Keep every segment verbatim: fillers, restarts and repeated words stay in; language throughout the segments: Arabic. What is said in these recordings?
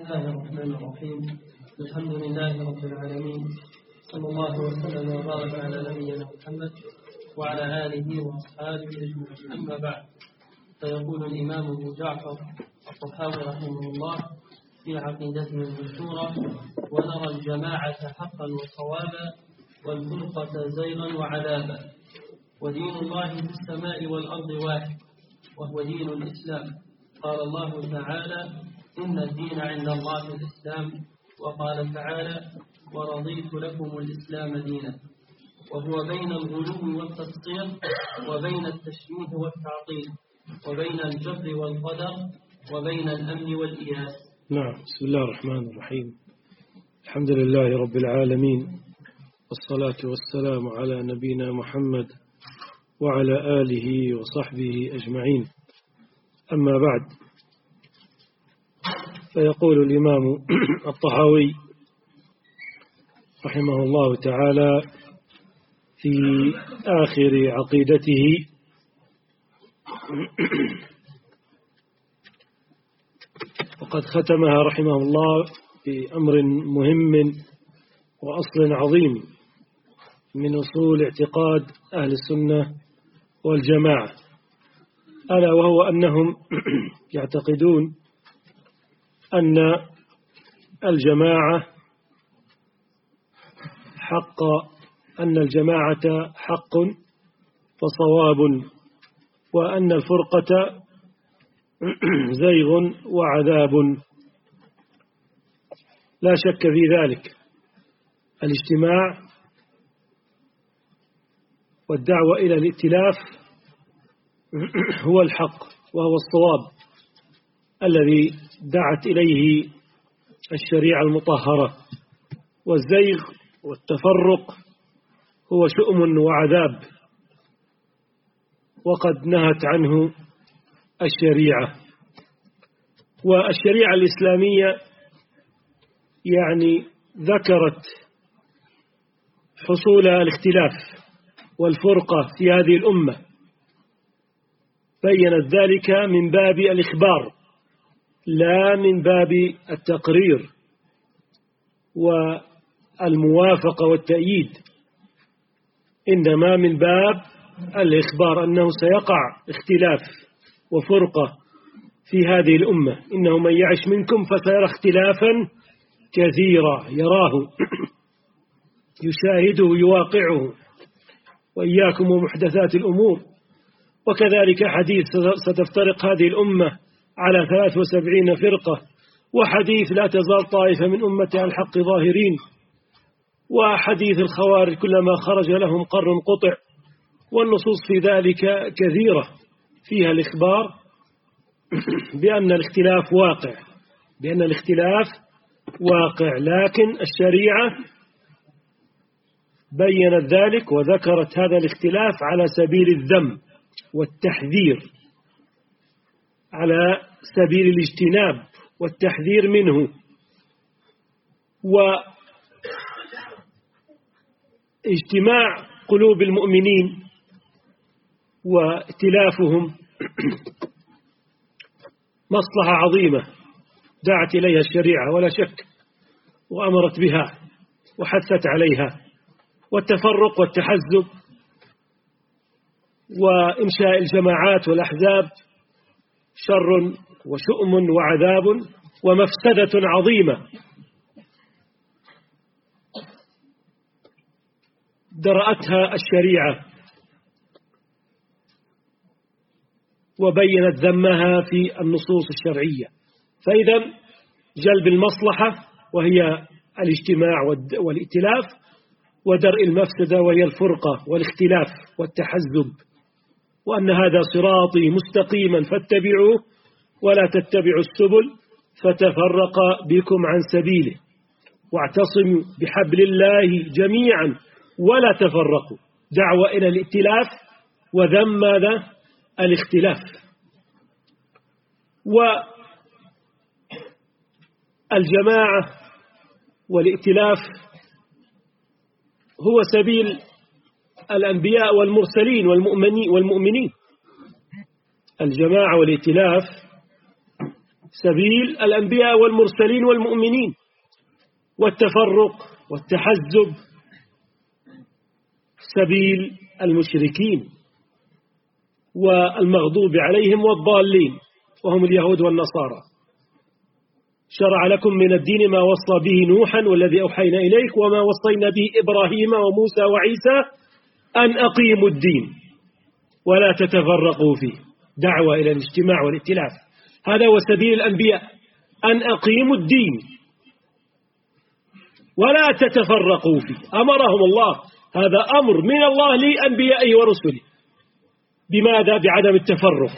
الله الرحمن الرحيم. الحمد لله رب العالمين، صلى الله وسلم وبارك على نبينا محمد وعلى آله وأصحابه أجمعين. أما بعد، فيقول الإمام أبو جعفر الطحاوي رحمه الله في عقيدته المنشورة: ونرى الجماعة حقا وصوابا والفرقة زيغا وعذابا، ودين الله في السماء والأرض واحد، وهو دين الإسلام. قال الله تعالى: إن الدين عند الله الإسلام. وقال تعالى: ورضيت لكم الإسلام دينا. وهو بين الغلو والتسطير، وبين التشبيه والتعطيل، وبين الجبر والقدر، وبين الأمن والإياس. نعم. بسم الله الرحمن الرحيم. الحمد لله رب العالمين، والصلاة والسلام على نبينا محمد وعلى آله وصحبه أجمعين. أما بعد، فيقول الإمام الطحاوي رحمه الله تعالى في آخر عقيدته: وقد ختمها رحمه الله بأمر مهم وأصل عظيم من أصول اعتقاد أهل السنة والجماعة، ألا وهو أنهم يعتقدون أن الجماعة حق أن الجماعة حق وصواب، وأن الفرقة زيغ وعذاب. لا شك في ذلك. الاجتماع والدعوة إلى الائتلاف هو الحق وهو الصواب الذي دعت إليه الشريعة المطهرة، والزيغ والتفرق هو شؤم وعذاب وقد نهت عنه الشريعة. والشريعة الإسلامية يعني ذكرت حصول الاختلاف والفرقة في هذه الأمة، بيّنت ذلك من باب الإخبار لا من باب التقرير والموافقة والتأييد، إنما من باب الإخبار أنه سيقع اختلاف وفرقة في هذه الأمة. إنه من يعش منكم فسيرى اختلافا كثيرا يراه يشاهده يواقعه، وإياكم ومحدثات الأمور. وكذلك حديث ستفترق هذه الأمة على ثلاث وسبعين فرقة، وحديث لا تزال طائفة من أمتها الحق ظاهرين، وحديث الخوارج كلما خرج لهم قر قطع. والنصوص في ذلك كثيرة فيها الإخبار بأن الاختلاف واقع بأن الاختلاف واقع لكن الشريعة بيّنت ذلك وذكرت هذا الاختلاف على سبيل الذم والتحذير، على سبيل الاجتناب والتحذير منه. واجتماع قلوب المؤمنين وائتلافهم مصلحة عظيمة دعت إليها الشريعة ولا شك، وأمرت بها وحثت عليها. والتفرق والتحزب وإنشاء الجماعات والأحزاب شر وشؤم وعذاب ومفسدة عظيمة درأتها الشريعة وبينت ذمها في النصوص الشرعية. فإذا جلب المصلحة وهي الاجتماع والائتلاف، ودرء المفسدة وهي الفرقة والاختلاف والتحزب، وأن هذا صراطي مستقيما فاتبعوه ولا تتبعوا السبل فتفرق بكم عن سبيله، واعتصموا بحبل الله جميعا ولا تفرقوا. دعوة إلى الائتلاف وذم ماذا؟ الاختلاف. والجماعة والائتلاف هو سبيل الأنبياء والمرسلين والمؤمنين والمؤمنين. الجماعة والائتلاف سبيل الأنبياء والمرسلين والمؤمنين. والتفرق والتحزب سبيل المشركين والمغضوب عليهم والضالين وهم اليهود والنصارى. شرع لكم من الدين ما وصى به نوحا والذي أوحينا إليك وما وصينا به إبراهيم وموسى وعيسى أن أقيموا الدين ولا تتفرقوا فيه. دعوة إلى الاجتماع والائتلاف، هذا هو سبيل الأنبياء، أن أقيموا الدين ولا تتفرقوا فيه. أمرهم الله، هذا أمر من الله لأنبيائه ورسله. بماذا؟ بعدم التفرق.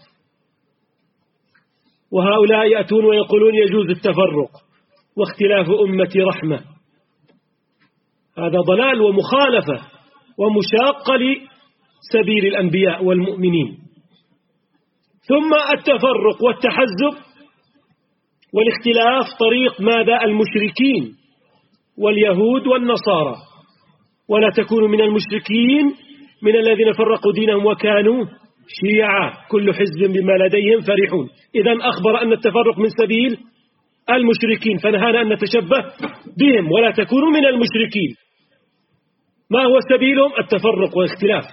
وهؤلاء يأتون ويقولون يجوز التفرق واختلاف أمتي رحمة. هذا ضلال ومخالفة ومشاقة لسبيل الأنبياء والمؤمنين. ثم التفرق والتحزب والاختلاف طريق ماذا؟ المشركين واليهود والنصارى. ولا تكونوا من المشركين من الذين فرقوا دينهم وكانوا شيعا كل حزب بما لديهم فرحون. إذن أخبر أن التفرق من سبيل المشركين، فنهانا أن نتشبه بهم. ولا تكونوا من المشركين. ما هو سبيلهم؟ التفرق والاختلاف.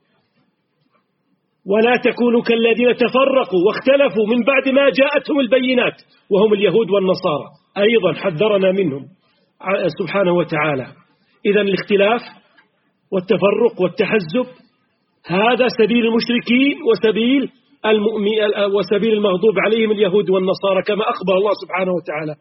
ولا تكونوا كالذين تفرقوا واختلفوا من بعد ما جاءتهم البينات وهم اليهود والنصارى، أيضا حذرنا منهم سبحانه وتعالى. إذن الاختلاف والتفرق والتحزب هذا سبيل المشركين وسبيل وسبيل المغضوب عليهم اليهود والنصارى كما أخبر الله سبحانه وتعالى.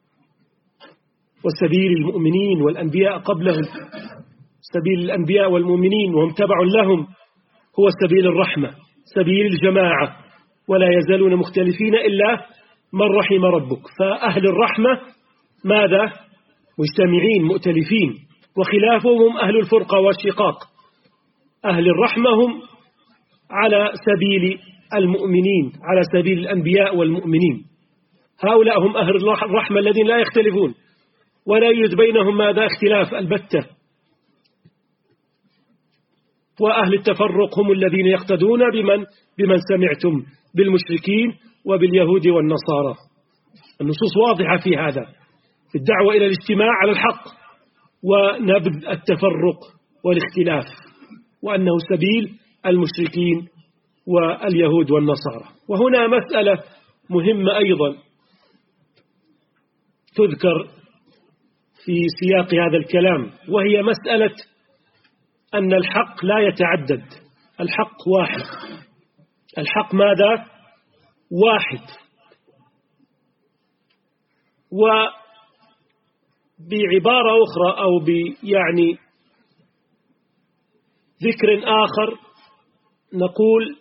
وسبيل المؤمنين والأنبياء قبلهم، سبيل الأنبياء والمؤمنين وهم تبع لهم هو سبيل الرحمة، سبيل الجماعة. ولا يزالون مختلفين إلا من رحم ربك. فأهل الرحمة ماذا؟ مجتمعين مؤتلفين، وخلافهم هم أهل الفرقة والشقاق. أهل الرحمة هم على سبيل المؤمنين، على سبيل الأنبياء والمؤمنين. هؤلاء هم أهل الرحمة الذين لا يختلفون ولا يوجد بينهم ماذا؟ اختلاف البتة. وأهل التفرق هم الذين يقتدون بمن بمن سمعتم بالمشركين وباليهود والنصارى. النصوص واضحة في هذا، في الدعوة إلى الاجتماع على الحق ونبذ التفرق والاختلاف، وأنه سبيل المشركين واليهود والنصارى. وهنا مسألة مهمة أيضا تذكر في سياق هذا الكلام، وهي مسألة أن الحق لا يتعدد، الحق واحد. الحق ماذا؟ واحد. وبعبارة أخرى أو يعني ذكر آخر نقول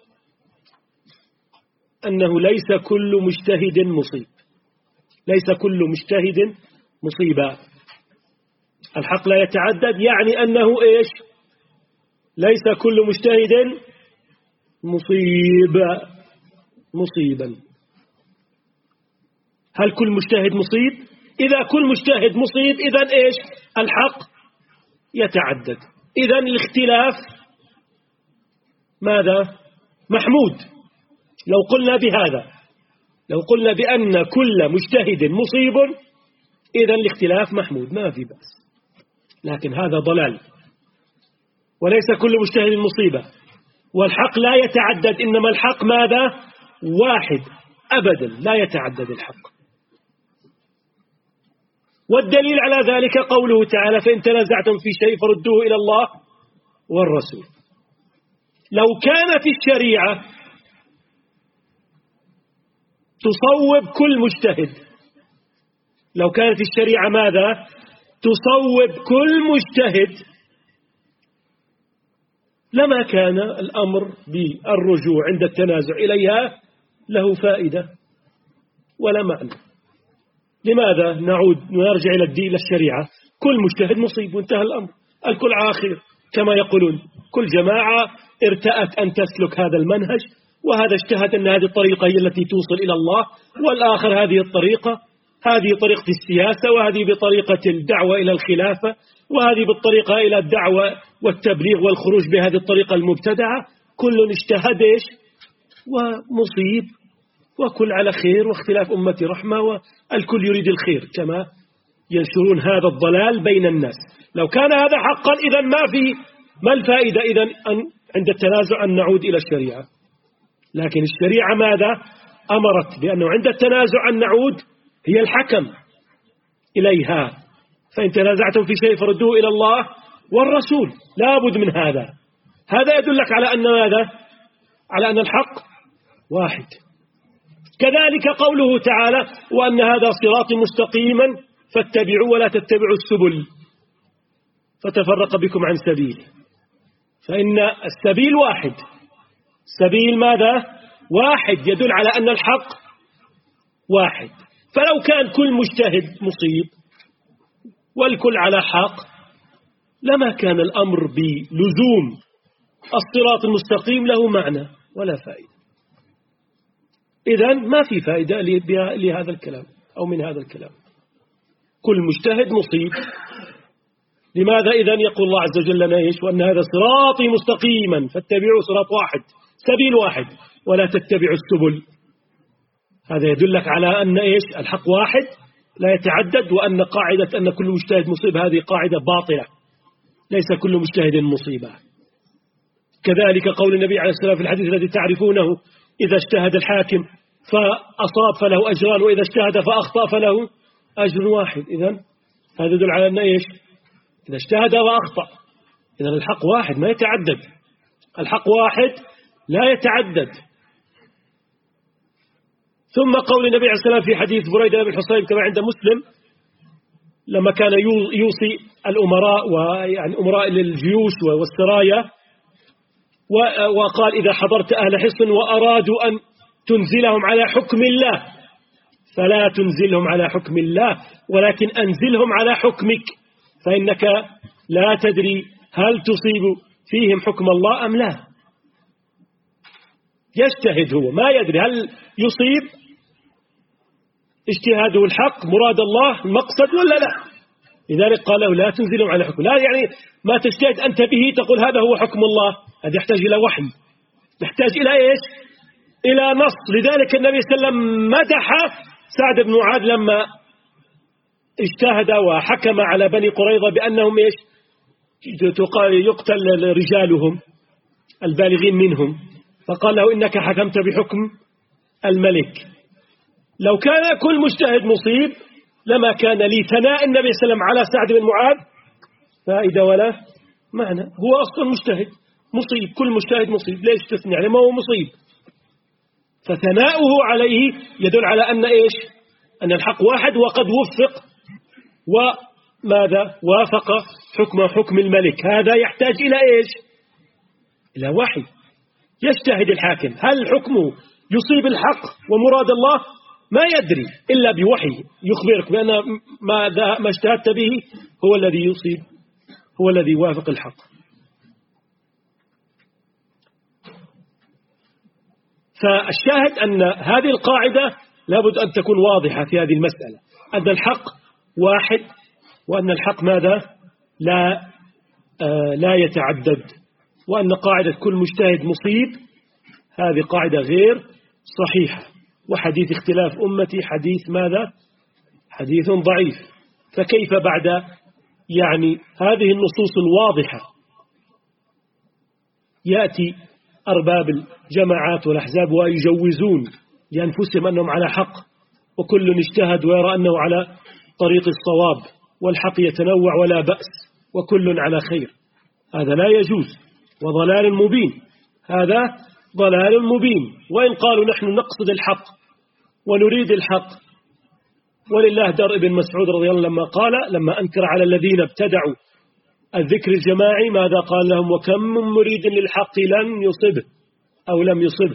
أنه ليس كل مجتهد مصيب، ليس كل مجتهد مصيبا. الحق لا يتعدد يعني أنه إيش؟ ليس كل مجتهد مصيب مصيبا. هل كل مجتهد مصيب؟ إذا كل مجتهد مصيب إذن إيش؟ الحق يتعدد. إذن الاختلاف ماذا؟ محمود. لو قلنا بهذا، لو قلنا بأن كل مجتهد مصيب إذن الاختلاف محمود، ما في بأس. لكن هذا ضلال، وليس كل مجتهد مصيبة. والحق لا يتعدد، إنما الحق ماذا؟ واحد أبدا، لا يتعدد الحق. والدليل على ذلك قوله تعالى: فإن تنازعتم في شيء فردوه إلى الله والرسول. لو كانت الشريعة تصوب كل مجتهد، لو كانت الشريعة ماذا؟ تصوب كل مجتهد، لما كان الأمر بالرجوع عند التنازع إليها له فائدة ولا معنى. لماذا نعود ونرجع إلى الدين الشريعة؟ كل مجتهد مصيب وانتهى الأمر، الكل على خير كما يقولون. كل جماعة ارتأت أن تسلك هذا المنهج، وهذا اجتهد أن هذه الطريقة هي التي توصل إلى الله، والآخر هذه الطريقة، هذه طريقة السياسة، وهذه بطريقة الدعوة إلى الخلافة، وهذه بالطريقة إلى الدعوة والتبليغ والخروج بهذه الطريقة المبتدعة. كل اجتهد إيش؟ ومصيب وكل على خير، واختلاف أمتي رحمة، والكل يريد الخير كما ينشرون هذا الضلال بين الناس. لو كان هذا حقا إذن ما في ما الفائدة إذن أن عند التنازع أن نعود إلى الشريعة. لكن الشريعة ماذا أمرت؟ بأنه عند التنازع أن نعود هي الحكم إليها، فإن تنازعتم في شيء فردوه إلى الله والرسول، لا بد من هذا. هذا يدلك على أن ماذا؟ على أن الحق واحد. كذلك قوله تعالى وأن هذا صراطي مستقيما فاتبعوا ولا تتبعوا السبل فتفرق بكم عن سبيله، فإن السبيل واحد. سبيل ماذا؟ واحد، يدل على أن الحق واحد. فلو كان كل مجتهد مصيب والكل على حق لما كان الأمر بلزوم الصراط المستقيم له معنى ولا فائدة. إذن ما في فائدة لهذا الكلام أو من هذا الكلام. كل مجتهد مصيب. لماذا إذن يقول الله عز وجل لنا إيش؟ وأن هذا صراطي مستقيما فاتبعوا صراط واحد، سبيل واحد، ولا تتبعوا السبل. هذا يدلك على أن إيش؟ الحق واحد لا يتعدد، وأن قاعدة أن كل مجتهد مصيب هذه قاعدة باطلة، ليس كل مجتهد مصيبة. كذلك قول النبي عليه الصلاة والسلام في الحديث الذي تعرفونه إذا اجتهد الحاكم فأصاب فله أجران، وإذا اجتهد فأخطأ فله أجر واحد. إذن هذا يدل على أن إيش؟ إذا اجتهد وأخطأ إذن الحق واحد ما يتعدد، الحق واحد لا يتعدد. ثم قول النبي عليه الصلاة والسلام في حديث بريدة بن الحصيب كما عند مسلم لما كان يوصي الأمراء ويعني أمراء للجيوش والسرايا، وقال إذا حضرت أهل حصن وأرادوا أن تنزلهم على حكم الله فلا تنزلهم على حكم الله ولكن أنزلهم على حكمك، فإنك لا تدري هل تصيب فيهم حكم الله أم لا. يجتهد هو ما يدري هل يصيب اجتهاده الحق مراد الله المقصد ولا لا. لذلك قال له لا تنزلهم على حكم، لا يعني ما تجتهد أنت به تقول هذا هو حكم الله، هذا يحتاج إلى وحي، يحتاج إلى إيش؟ إلى نص. لذلك النبي صلى الله عليه وسلم مدح سعد بن معاذ لما اجتهد وحكم على بني قريظة بأنهم إيش؟ يقتل رجالهم البالغين منهم، فقال له إنك حكمت بحكم الملك. لو كان كل مجتهد مصيب لما كان لي ثناء النبي صلى الله عليه وسلم على سعد بن معاذ فائدة ولا معنى. هو أصلا مجتهد مصيب، كل مجتهد مصيب، ليش تثني عليه؟ ما هو مصيب. فثناؤه عليه يدل على أن إيش؟ أن الحق واحد وقد وفق وماذا؟ وافق حكم حكم الملك. هذا يحتاج إلى إيش؟ إلى وحي. يجتهد الحاكم هل حكمه يصيب الحق ومراد الله؟ ما يدري إلا بوحي يخبرك بأن ما ما اجتهدت به هو الذي يصيب، هو الذي يوافق الحق. فالشاهد أن هذه القاعدة لابد أن تكون واضحة في هذه المسألة، أن الحق واحد وأن الحق ماذا؟ لا آه لا يتعدد، وأن قاعدة كل مجتهد مصيب هذه قاعدة غير صحيحة. وحديث اختلاف أمتي حديث ماذا؟ حديث ضعيف. فكيف بعد يعني هذه النصوص الواضحة يأتي أرباب الجماعات والأحزاب ويجوزون لأنفسهم أنهم على حق وكل اجتهد ويرى أنه على طريق الصواب والحق يتنوع ولا بأس وكل على خير؟ هذا لا يجوز وضلال مبين، هذا ضلال مبين. وإن قالوا نحن نقصد الحق ونريد الحق، ولله در ابن مسعود رضي الله عنه لما قال لما أنكر على الذين ابتدعوا الذكر الجماعي ماذا قال لهم؟ وكم من مريد للحق لن يصبه أو لم يصبه.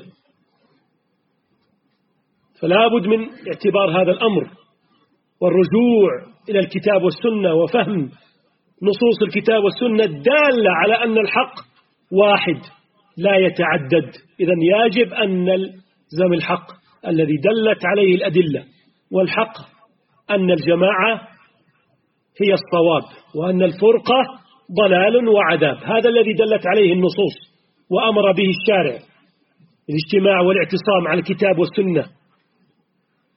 فلا بد من اعتبار هذا الأمر والرجوع إلى الكتاب والسنة وفهم نصوص الكتاب والسنة الدالة على أن الحق واحد لا يتعدد. إذن يجب أن نلزم الحق الذي دلت عليه الأدلة، والحق أن الجماعة هي الصواب وأن الفرقة ضلال وعذاب. هذا الذي دلت عليه النصوص وأمر به الشارع، الاجتماع والاعتصام على الكتاب والسنة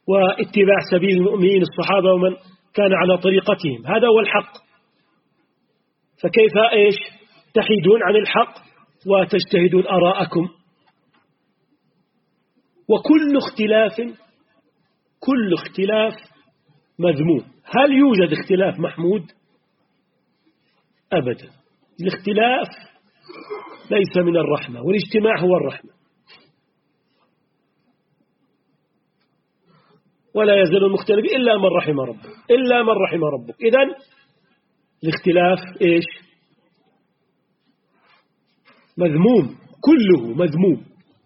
واتباع سبيل المؤمنين الصحابة ومن كان على طريقتهم، هذا هو الحق. فكيف إيش تحيدون عن الحق وتجتهدون آراءكم؟ وكل اختلاف كل اختلاف مذموم. هل يوجد اختلاف محمود؟ أبدا. الاختلاف ليس من الرحمة، والاجتماع هو الرحمة. ولا يزال المختلف إلا من رحم ربك إلا من رحم ربك. إذن الاختلاف إيش؟ مذموم، كله مذموم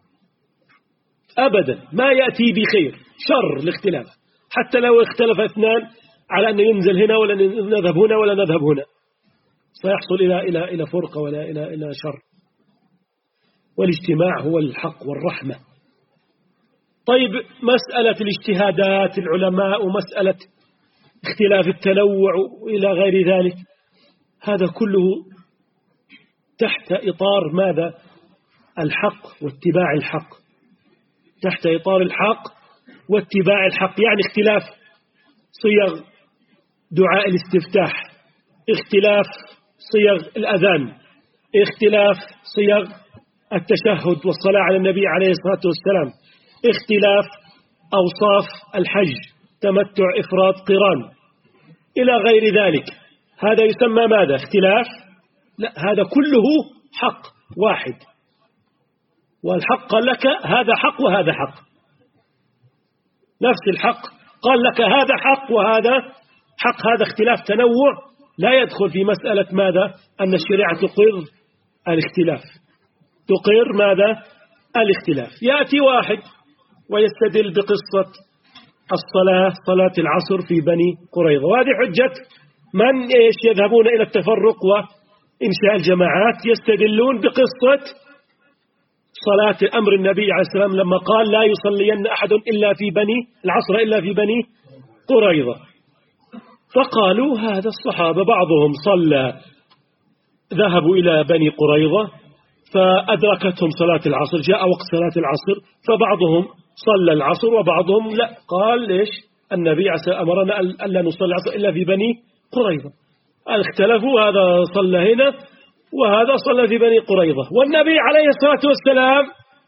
أبدا، ما يأتي بخير، شر الاختلاف. حتى لو اختلف اثنان على أن ينزل هنا ولا نذهب هنا ولا نذهب هنا، سيحصل إلى إلى إلى فرقة ولا إلى إلى شر. والاجتماع هو الحق والرحمة. طيب، مسألة الاجتهادات العلماء ومسألة اختلاف التنوع إلى غير ذلك، هذا كله تحت إطار ماذا؟ الحق واتباع الحق، تحت إطار الحق واتباع الحق. يعني اختلاف صيغ دعاء الاستفتاح، اختلاف صيغ الأذان، اختلاف صيغ التشهد والصلاة على النبي عليه الصلاة والسلام، اختلاف أوصاف الحج، تمتع، إفراد، قران، إلى غير ذلك. هذا يسمى ماذا؟ اختلاف؟ لا، هذا كله حق واحد. والحق قال لك هذا حق وهذا حق، نفس الحق قال لك هذا حق وهذا حق. هذا اختلاف تنوع لا يدخل في مسألة ماذا؟ أن الشريعة تقر الاختلاف، تقر ماذا؟ الاختلاف. يأتي واحد ويستدل بقصة الصلاة، صلاة العصر في بني قريظة، وهذه حجة من إيش يذهبون إلى التفرق وإنشاء الجماعات، يستدلون بقصة صلاة أمر النبي عليه السلام لما قال لا يصلين أحد إلا في بني العصر إلا في بني قريظة. فقالوا هذا الصحابة بعضهم صلى، ذهبوا إلى بني قريظة فأدركتهم صلاة العصر، جاء وقت صلاة العصر، فبعضهم صلى العصر وبعضهم لا، قال ليش النبي أمرنا ألا نصلي العصر إلا في بني قريظة. اختلفوا، هذا صلى هنا وهذا صلى في بني قريظة، والنبي عليه الصلاة والسلام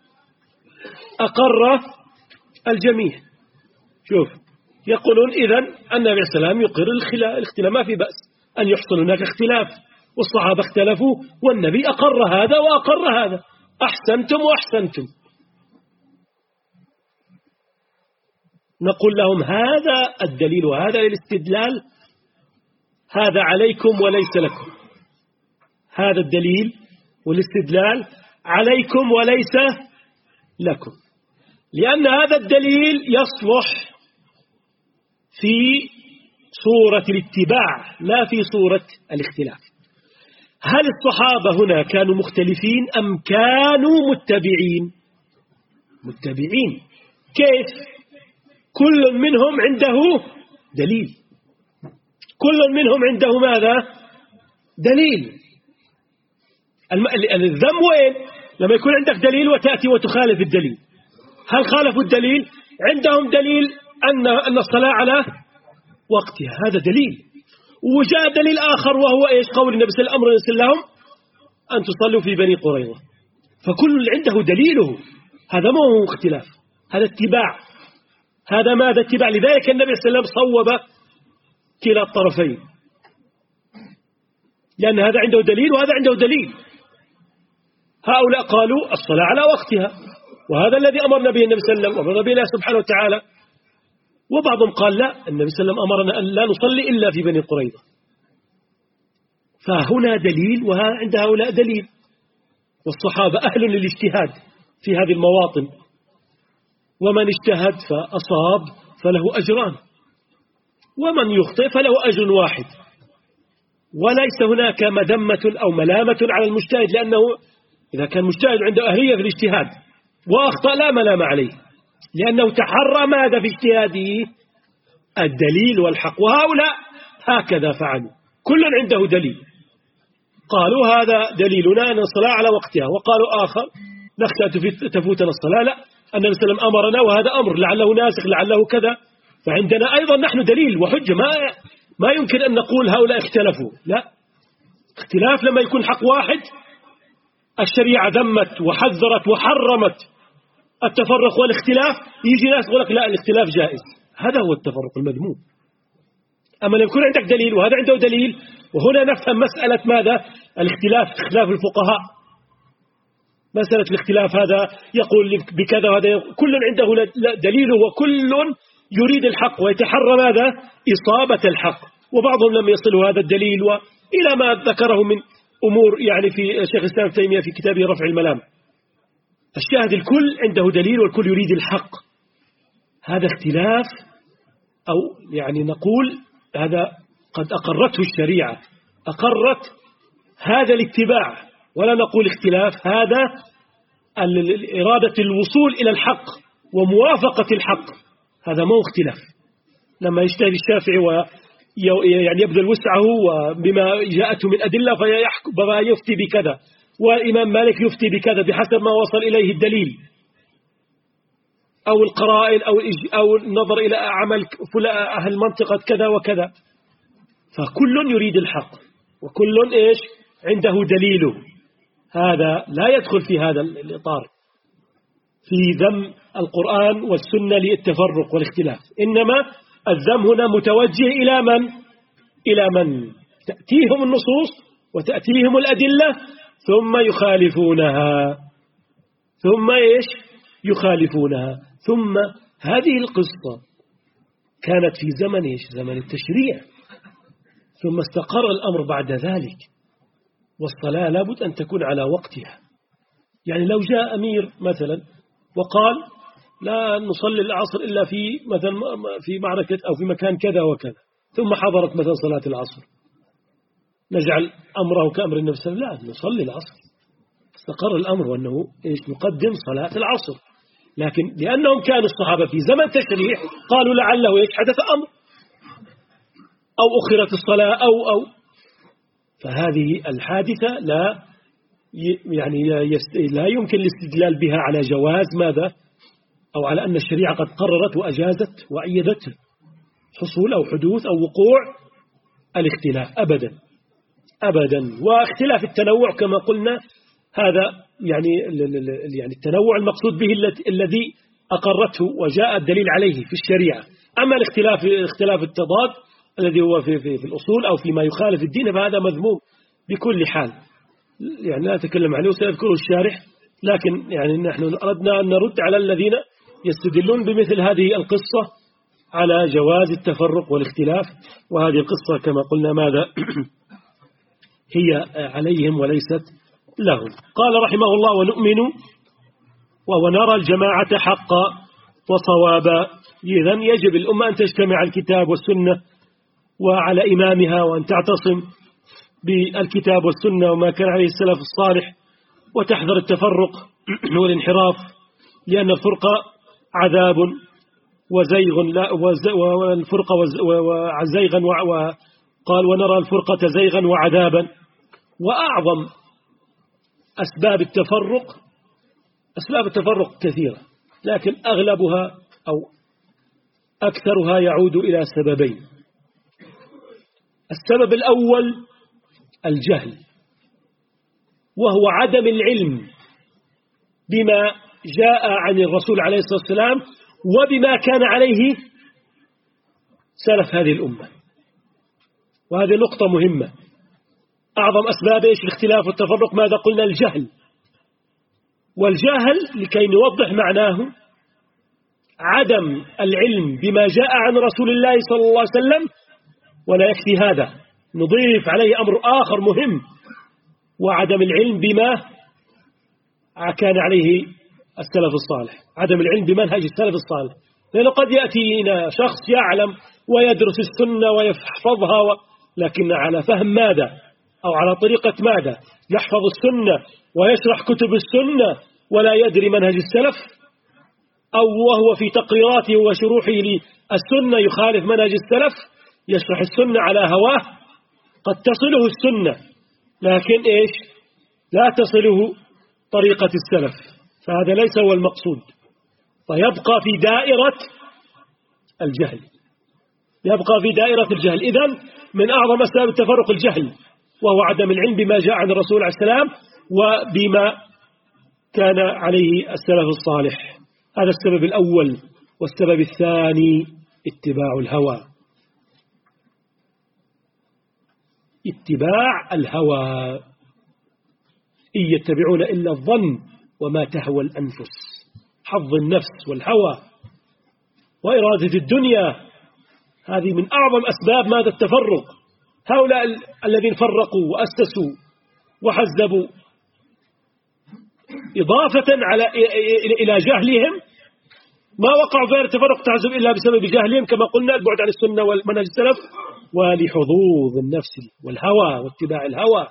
أقر الجميع. شوف، يقولون إذن النبي عليه السلام يقر الاختلاف، ما في بأس أن يحصل هناك اختلاف، والصحابة اختلفوا والنبي أقر هذا وأقر هذا، أحسنتم وأحسنتم. نقول لهم هذا الدليل وهذا الاستدلال، هذا عليكم وليس لكم. هذا الدليل والاستدلال عليكم وليس لكم، لأن هذا الدليل يصلح في صورة الاتباع لا في صورة الاختلاف. هل الصحابة هنا كانوا مختلفين أم كانوا متبعين؟ متبعين. كيف؟ كل منهم عنده دليل، كل منهم عنده ماذا؟ دليل. الذم وين؟ لما يكون عندك دليل وتأتي وتخالف الدليل. هل خالفوا الدليل؟ عندهم دليل أن أن الصلاة على وقتها، هذا دليل. وجاء دليل آخر وهو إيش؟ قول النبي صلى الله عليه وسلم لهم أن تصلوا في بني قريظة. فكل عنده دليله، هذا ما هو اختلاف، هذا اتباع. هذا ماذا؟ اتباع. لذلك النبي صلى الله عليه وسلم صوب كلا الطرفين، لأن هذا عنده دليل وهذا عنده دليل. هؤلاء قالوا الصلاة على وقتها، وهذا الذي أمرنا به النبي صلى الله عليه وسلم وأمرنا به الله سبحانه وتعالى. وبعضهم قال لا، النبي صلى الله عليه وسلم أمرنا أن لا نصلي إلا في بني قريظة. فهنا دليل وعند هؤلاء دليل، والصحابة أهل للاجتهاد في هذه المواطن، ومن اجتهد فأصاب فله أجران، ومن يخطئ فله أجر واحد. وليس هناك مذمة أو ملامة على المجتهد، لأنه إذا كان مجتهد عنده أهلية في الاجتهاد وأخطأ لا ملام عليه، لأنه تحرى ماذا في اجتهاده؟ الدليل والحق. وهؤلاء هكذا فعلوا، كل عنده دليل. قالوا هذا دليلنا أن الصلاة على وقتها، وقالوا آخر نخشى تفوتنا الصلاة، لا، النبي صلى الله عليه وسلم أمرنا وهذا أمر لعله ناسخ لعله كذا، فعندنا أيضا نحن دليل وحجة. ما ما يمكن أن نقول هؤلاء اختلفوا، لا، اختلاف لما يكون حق واحد. الشريعة ذمت وحذرت وحرمت التفرق والاختلاف، يجي ناس يقول لك لا الاختلاف جائز، هذا هو التفرق المذموم. أما لما يكون عندك دليل وهذا عنده دليل، وهنا نفهم مسألة ماذا؟ الاختلاف، اختلاف الفقهاء، مسألة الاختلاف، هذا يقول بكذا وهذا يقول، كل عنده دليل وكل يريد الحق ويتحرى ماذا؟ إصابة الحق، وبعضهم لم يصلوا هذا الدليل وإلى ما ذكره من أمور يعني في شيخ الإسلام ابن تيمية في كتابه رفع الملام. الشاهد الكل عنده دليل والكل يريد الحق، هذا اختلاف، أو يعني نقول هذا قد أقرته الشريعة، أقرت هذا الاتباع، ولا نقول اختلاف، هذا إرادة الوصول إلى الحق وموافقة الحق، هذا مو اختلاف. لما يجتهد الشافعي ويعني يبذل وسعه وبما جاءته من أدلة فيحكم بما يفتي بكذا، والإمام مالك يفتي بكذا بحسب ما وصل إليه الدليل أو القرائن أو أو النظر إلى عمل أهل المنطقة كذا وكذا، فكل يريد الحق وكل إيش عنده دليله. هذا لا يدخل في هذا الإطار في ذم القرآن والسنة للتفرق والاختلاف، إنما الذم هنا متوجه إلى من؟ إلى من تأتيهم النصوص وتأتيهم الأدلة ثم يخالفونها، ثم إيش يخالفونها. ثم هذه القصة كانت في زمن إيش؟ زمن التشريع، ثم استقر الأمر بعد ذلك، والصلاة لابد أن تكون على وقتها. يعني لو جاء أمير مثلا وقال لا نصلي العصر إلا في مثلا في معركة أو في مكان كذا وكذا، ثم حضرت مثلا صلاة العصر، نجعل أمره كأمر النبي صلى الله عليه وسلم؟ لا، نصلي العصر. استقر الأمر وأنه إيش نقدم صلاة العصر، لكن لأنهم كانوا الصحابة في زمن تشريع قالوا لعله إيش حدث أمر أو أخرت الصلاة أو أو فهذه الحادثة لا يعني لا يمكن الاستدلال بها على جواز ماذا، أو على أن الشريعة قد قررت وأجازت وأيدت حصول أو حدوث أو وقوع الاختلاف، أبدا أبدا. واختلاف التنوع كما قلنا هذا يعني يعني التنوع المقصود به الذي أقرته وجاء الدليل عليه في الشريعة. أما الاختلاف اختلاف التضاد الذي هو في, في, في الأصول أو فيما يخالف الدين فهذا مذموم بكل حال، يعني لا أتكلم عنه سيذكره الشارح، لكن يعني نحن أردنا أن نرد على الذين يستدلون بمثل هذه القصة على جواز التفرق والاختلاف، وهذه القصة كما قلنا ماذا هي عليهم وليست لهم. قال رحمه الله ونؤمن ونرى الجماعة حقا وصوابا. إذن يجب الأمة أن تجتمع الكتاب والسنة وعلى إمامها، وأن تعتصم بالكتاب والسنة وما كان عليه السلف الصالح، وتحذر التفرق والانحراف، لأن الفرقة عذاب وزيغ لا والفرقة وزيغا وقال ونرى الفرقة زيغا وعذابا. وأعظم أسباب التفرق، أسباب التفرق كثيرة، لكن أغلبها أو أكثرها يعود إلى سببين. السبب الأول الجهل، وهو عدم العلم بما جاء عن الرسول عليه الصلاة والسلام وبما كان عليه سلف هذه الأمة، وهذه نقطة مهمة. أعظم أسباب إيش الاختلاف والتفرق ماذا قلنا؟ الجهل. والجهل لكي نوضح معناه عدم العلم بما جاء عن رسول الله صلى الله عليه وسلم، ولا يكفي هذا، نضيف عليه أمر آخر مهم، وعدم العلم بما كان عليه السلف الصالح، عدم العلم بمنهج السلف الصالح. لأنه قد يأتينا شخص يعلم ويدرس السنة ويحفظها و... لكن على فهم ماذا أو على طريقة ماذا؟ يحفظ السنة ويشرح كتب السنة ولا يدري منهج السلف، أو وهو في تقريراته وشروحه للسنة يخالف منهج السلف، يشرح السنة على هواه. قد تصله السنة لكن إيش لا تصله طريقة السلف، فهذا ليس هو المقصود. فيبقى في دائرة الجهل، يبقى في دائرة الجهل. إذن من أعظم أسباب التفرق الجهل، وهو عدم العلم بما جاء عن الرسول عليه السلام وبما كان عليه السلف الصالح. هذا السبب الأول. والسبب الثاني اتباع الهوى، اتباع الهوى. إن يتبعون إلا الظن وما تهوى الأنفس، حظ النفس والهوى وإرادة الدنيا. هذه من أعظم أسباب ماذا التفرق. هؤلاء الذين فرقوا وأسسوا وحزبوا إضافة على إلى جهلهم، ما وقعوا في التفرق تحزب إلا بسبب جهلهم كما قلنا، البعد عن السنة والمنهج السلف، ولحظوظ النفس والهوى واتباع الهوى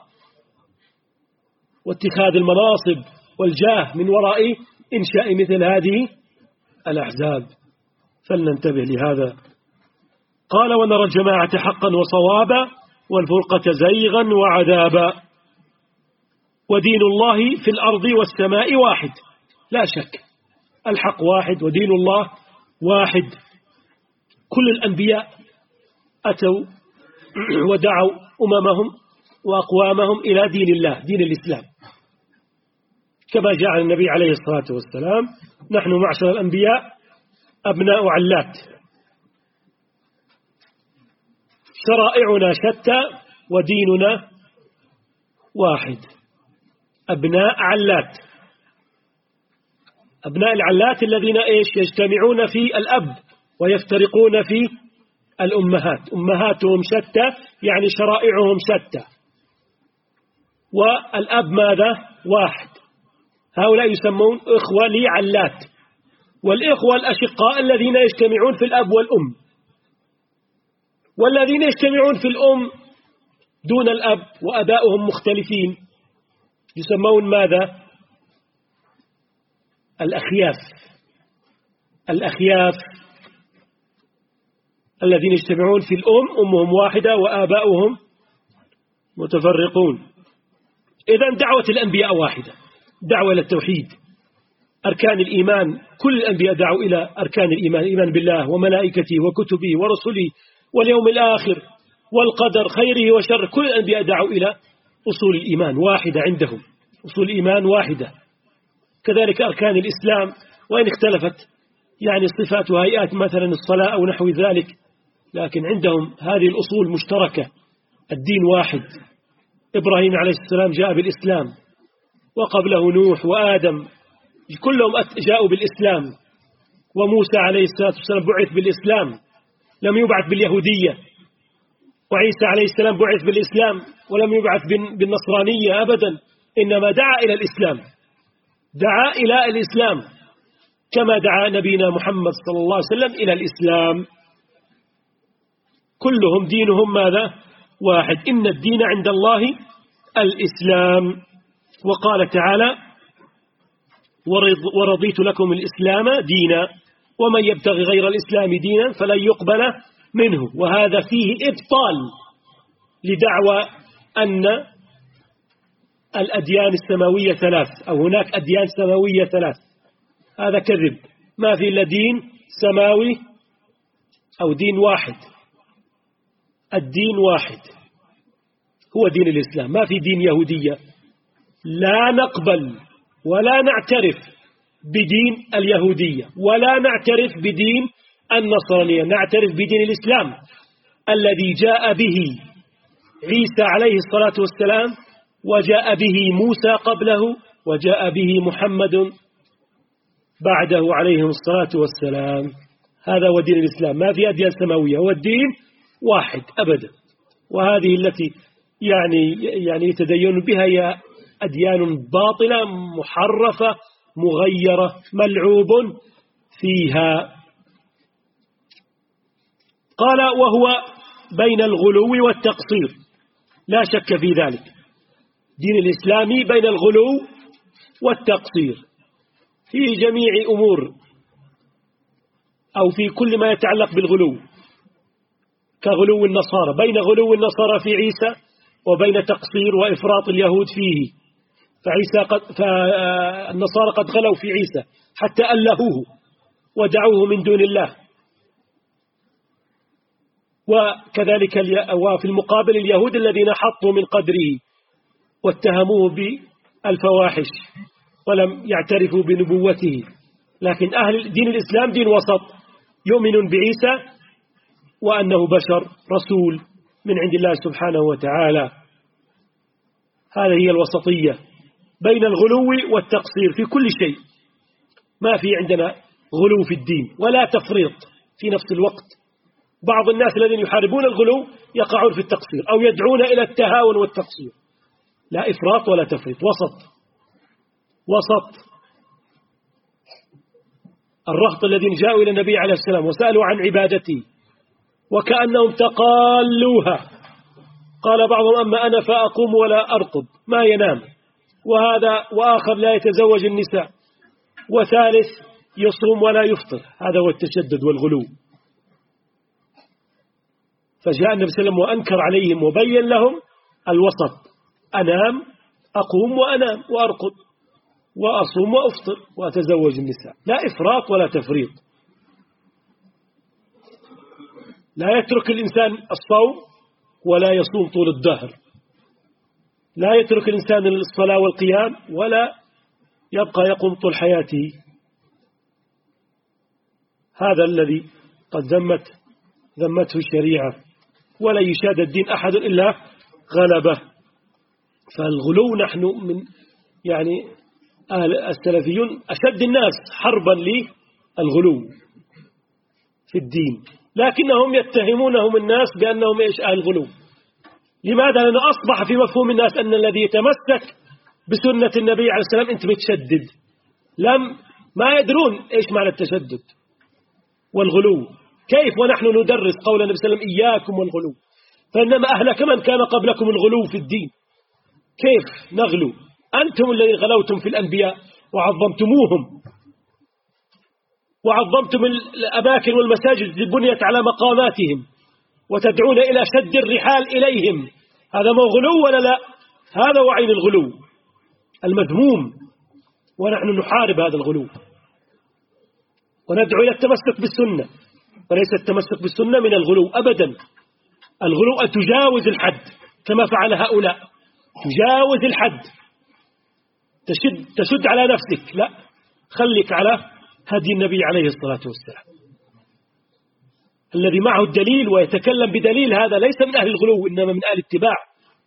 واتخاذ المناصب والجاه من وراء إنشاء مثل هذه الأحزاب. فلننتبه لهذا. قال: ونرى الجماعة حقا وصوابا والفرقة زيغا وعذابا، ودين الله في الأرض والسماء واحد. لا شك الحق واحد ودين الله واحد. كل الأنبياء أتوا ودعوا أممهم وأقوامهم إلى دين الله، دين الإسلام، كما جاء عن النبي عليه الصلاة والسلام: نحن معشر الأنبياء أبناء علات، شرائعنا شتى وديننا واحد. أبناء علات، أبناء العلات الذين إيش يجتمعون في الأب ويفترقون في الأمهات. أمهاتهم شتى يعني شرائعهم شتى، والأب ماذا؟ واحد. هؤلاء يسمون إخوة لعلات، والإخوة الأشقاء الذين يجتمعون في الأب والأم، والذين يجتمعون في الأم دون الأب وأباؤهم مختلفين يسمون ماذا؟ الأخياف. الأخياف الذين يجتمعون في الأم، أمهم واحدة وآباؤهم متفرقون. إذن دعوة الأنبياء واحدة، دعوة إلى التوحيد. أركان الإيمان، كل الأنبياء دعوا إلى أركان الإيمان: الإيمان بالله وملائكته وكتبه ورسله واليوم الآخر والقدر خيره وشره. كل الأنبياء دعوا إلى أصول الإيمان واحدة عندهم، أصول الإيمان واحدة. كذلك أركان الإسلام، وإن اختلفت يعني صفات وهيئات، مثلا الصلاة أو نحو ذلك، لكن عندهم هذه الأصول مشتركة. الدين واحد. إبراهيم عليه السلام جاء بالإسلام، وقبله نوح وآدم كلهم جاءوا بالإسلام، وموسى عليه الصلاة والسلام بعث بالإسلام، لم يبعث باليهودية. وعيسى عليه السلام بعث بالإسلام ولم يبعث بالنصرانية أبدا، إنما دعا إلى الإسلام، دعا إلى الإسلام كما دعا نبينا محمد صلى الله عليه وسلم إلى الإسلام. كلهم دينهم ماذا؟ واحد. إن الدين عند الله الإسلام. وقال تعالى: ورضيت لكم الإسلام دينا ومن يبتغي غير الإسلام دينا فلن يقبل منه. وهذا فيه إبطال لدعوى أن الأديان السماوية ثلاث، أو هناك أديان سماوية ثلاث. هذا كذب، ما في إلا دين سماوي أو دين واحد. الدين واحد هو دين الإسلام، ما في دين يهودية. لا نقبل ولا نعترف بدين اليهودية ولا نعترف بدين النصرانية، نعترف بدين الإسلام الذي جاء به عيسى عليه الصلاة والسلام، وجاء به موسى قبله، وجاء به محمد بعده عليهم الصلاة والسلام. هذا هو دين الإسلام، ما في أديان سماوية، هو الدين واحد أبدا. وهذه التي يعني يعني يتدين بها هي أديان باطلة محرفة مغيرة ملعوب فيها. قال: وهو بين الغلو والتقصير، لا شك في ذلك. دين الإسلام بين الغلو والتقصير في جميع أمور، أو في كل ما يتعلق بالغلو، كغلو النصارى، بين غلو النصارى في عيسى وبين تقصير وإفراط اليهود فيه. فعيسى قد فالنصارى قد غلوا في عيسى حتى ألهوه ودعوه من دون الله. وكذلك وفي المقابل اليهود الذين حطوا من قدره واتهموه بالفواحش ولم يعترفوا بنبوته. لكن أهل دين الإسلام دين وسط، يؤمن بعيسى وأنه بشر رسول من عند الله سبحانه وتعالى. هذه هي الوسطية بين الغلو والتقصير في كل شيء. ما في عندنا غلو في الدين ولا تفريط في نفس الوقت. بعض الناس الذين يحاربون الغلو يقعون في التقصير أو يدعون إلى التهاون والتقصير. لا إفراط ولا تفريط، وسط وسط. الرهط الذين جاءوا إلى النبي عليه السلام وسألوا عن عبادته وكأنهم تقالوها، قال بعضهم أما أنا فأقوم ولا أرقد، ما ينام، وهذا وآخر لا يتزوج النساء، وثالث يصوم ولا يفطر. هذا هو التشدد والغلو. فجاء النبي صلى الله عليه وسلم وأنكر عليهم وبين لهم الوسط: أنام أقوم وأنام وأرقد، وأصوم وأفطر وأتزوج النساء. لا إفراط ولا تفريط. لا يترك الإنسان الصوم ولا يصوم طول الدهر، لا يترك الإنسان الصلاة والقيام ولا يبقى يقوم طول حياته. هذا الذي قد ذمت ذمته الشريعة، ولا يشاد الدين أحد إلا غلبه. فالغلو نحن من يعني أهل السلفيون أشد الناس حربا للغلو في الدين، لكنهم يتهمونهم الناس بأنهم إيش أهل الغلو. لماذا؟ لأنه أصبح في مفهوم الناس أن الذي يتمسك بسنة النبي عليه السلام أنت متشدد. لم ما يدرون إيش معنى التشدد والغلو. كيف ونحن ندرس قول النبي صلى الله عليه وسلم إياكم والغلو، فإنما أهلك من كان قبلكم الغلو في الدين. كيف نغلو؟ أنتم الذين غلوتم في الأنبياء وعظمتموهم، وعظمتم الأماكن والمساجد التي بنيت على مقاماتهم، وتدعون إلى شد الرحال إليهم. هذا ما غلو ولا لا؟ هذا هو عين الغلو المذموم، ونحن نحارب هذا الغلو وندعو إلى التمسك بالسنة، وليس التمسك بالسنة من الغلو أبدا. الغلو أن تجاوز الحد كما فعل هؤلاء، تجاوز الحد، تشد, تشد على نفسك. لا، خليك على هدي النبي عليه الصلاة والسلام الذي معه الدليل ويتكلم بدليل. هذا ليس من أهل الغلو، إنما من أهل الاتباع.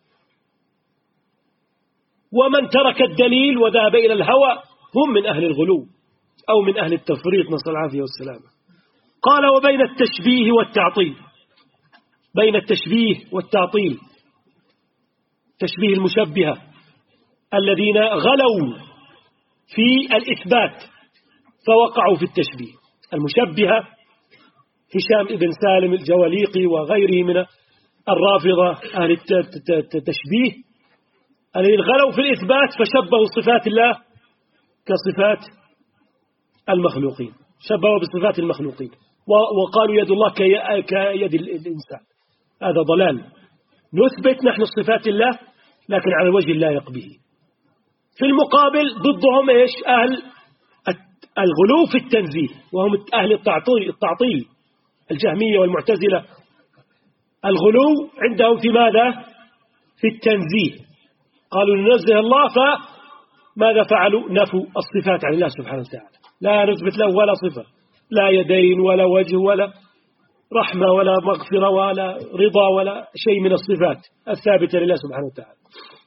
ومن ترك الدليل وذهب إلى الهوى هم من أهل الغلو أو من أهل التفريط، نسأل العافية والسلامة. قال: وبين التشبيه والتعطيل. بين التشبيه والتعطيل، تشبيه المشبهة الذين غلوا في الإثبات فوقعوا في التشبيه. المشبهة هشام ابن سالم الجواليقي وغيره من الرافضة أهل التشبيه الذين غلوا في الإثبات فشبهوا صفات الله كصفات المخلوقين، شبهوا بصفات المخلوقين وقالوا يد الله كيد الإنسان. هذا ضلال. نثبت نحن صفات الله لكن على وجه اللائق به. في المقابل ضدهم إيش؟ أهل الغلو في التنزيه، وهم أهل التعطيل, التعطيل الجهمية والمعتزلة. الغلو عندهم في ماذا؟ في التنزيه. قالوا ننزه الله، فماذا فعلوا؟ نفوا الصفات عن الله سبحانه وتعالى. لا نثبت له ولا صفة، لا يدين ولا وجه ولا رحمة ولا مغفرة ولا رضا ولا شيء من الصفات الثابتة لله سبحانه وتعالى.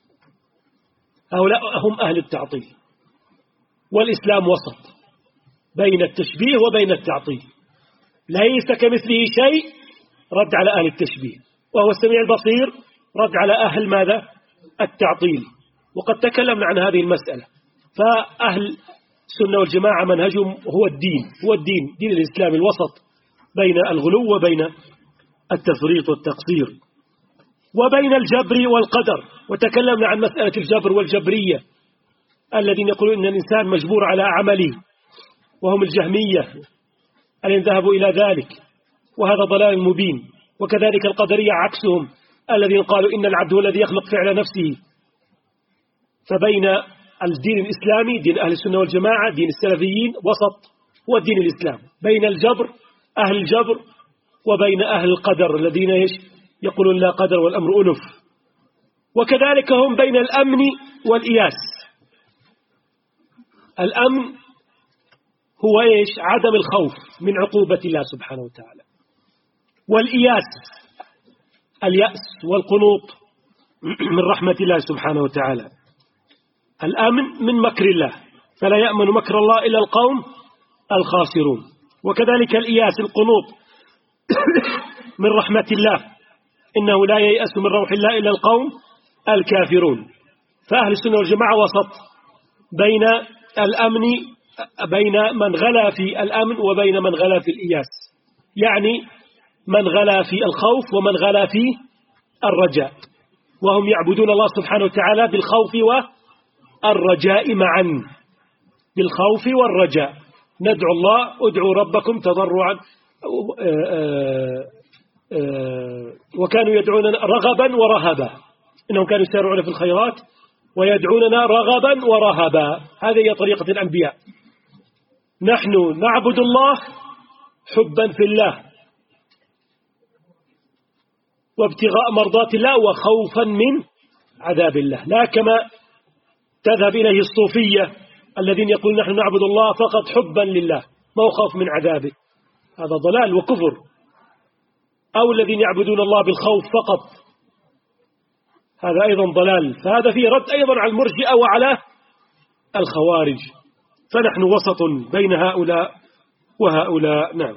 هؤلاء هم أهل التعطيل. والإسلام وسط بين التشبيه وبين التعطيل، ليس كمثله شيء رد على أهل التشبيه، وهو السميع البصير رد على أهل ماذا؟ التعطيل. وقد تكلمنا عن هذه المسألة. فأهل السنة والجماعة منهجهم هو الدين، هو الدين دين الإسلام الوسط بين الغلو وبين التفريط والتقصير وبين الجبر والقدر. وتكلمنا عن مسألة الجبر والجبرية الذين يقولون إن الإنسان مجبور على عمله، وهم الجهمية الذين ذهبوا إلى ذلك، وهذا ضلال مبين. وكذلك القدرية عكسهم الذين قالوا إن العبد هو الذي يخلق فعل نفسه. فبين الدين الإسلامي دين أهل السنة والجماعة دين السلفيين وسط، هو الدين الإسلام، بين الجبر أهل الجبر وبين أهل القدر الذين يقولون لا قدر والأمر أنف. وكذلك هم بين الأمن والإياس. الأمن هو إيش؟ عدم الخوف من عقوبة الله سبحانه وتعالى، والإياس اليأس والقنوط من رحمة الله سبحانه وتعالى. الأمن من مكر الله، فلا يأمن مكر الله إلا القوم الخاسرون. وكذلك الإياس القنوط من رحمة الله، إنه لا ييأس من روح الله إلا القوم الكافرون. فأهل السنة والجماعة وسط بين الأمن، بين من غلا في الأمن وبين من غلا في الإياس، يعني من غلا في الخوف ومن غلا في الرجاء، وهم يعبدون الله سبحانه وتعالى بالخوف والرجاء معا، بالخوف والرجاء. ندعو الله ادعوا ربكم تضرعا وكانوا يدعوننا رغبا ورهبا، إنهم كانوا يسارعون في الخيرات ويدعوننا رغبا ورهبا. هذه هي طريقة الأنبياء. نحن نعبد الله حبا في الله وابتغاء مرضات الله وخوفا من عذاب الله، لا كما تذهب إليه الصوفية الذين يقولون نحن نعبد الله فقط حبا لله ما هو خوف من عذابه. هذا ضلال وكفر. أو الذين يعبدون الله بالخوف فقط، هذا أيضا ضلال. فهذا فيه رد أيضا على المرجئة وعلى الخوارج. فنحن وسط بين هؤلاء وهؤلاء. نعم.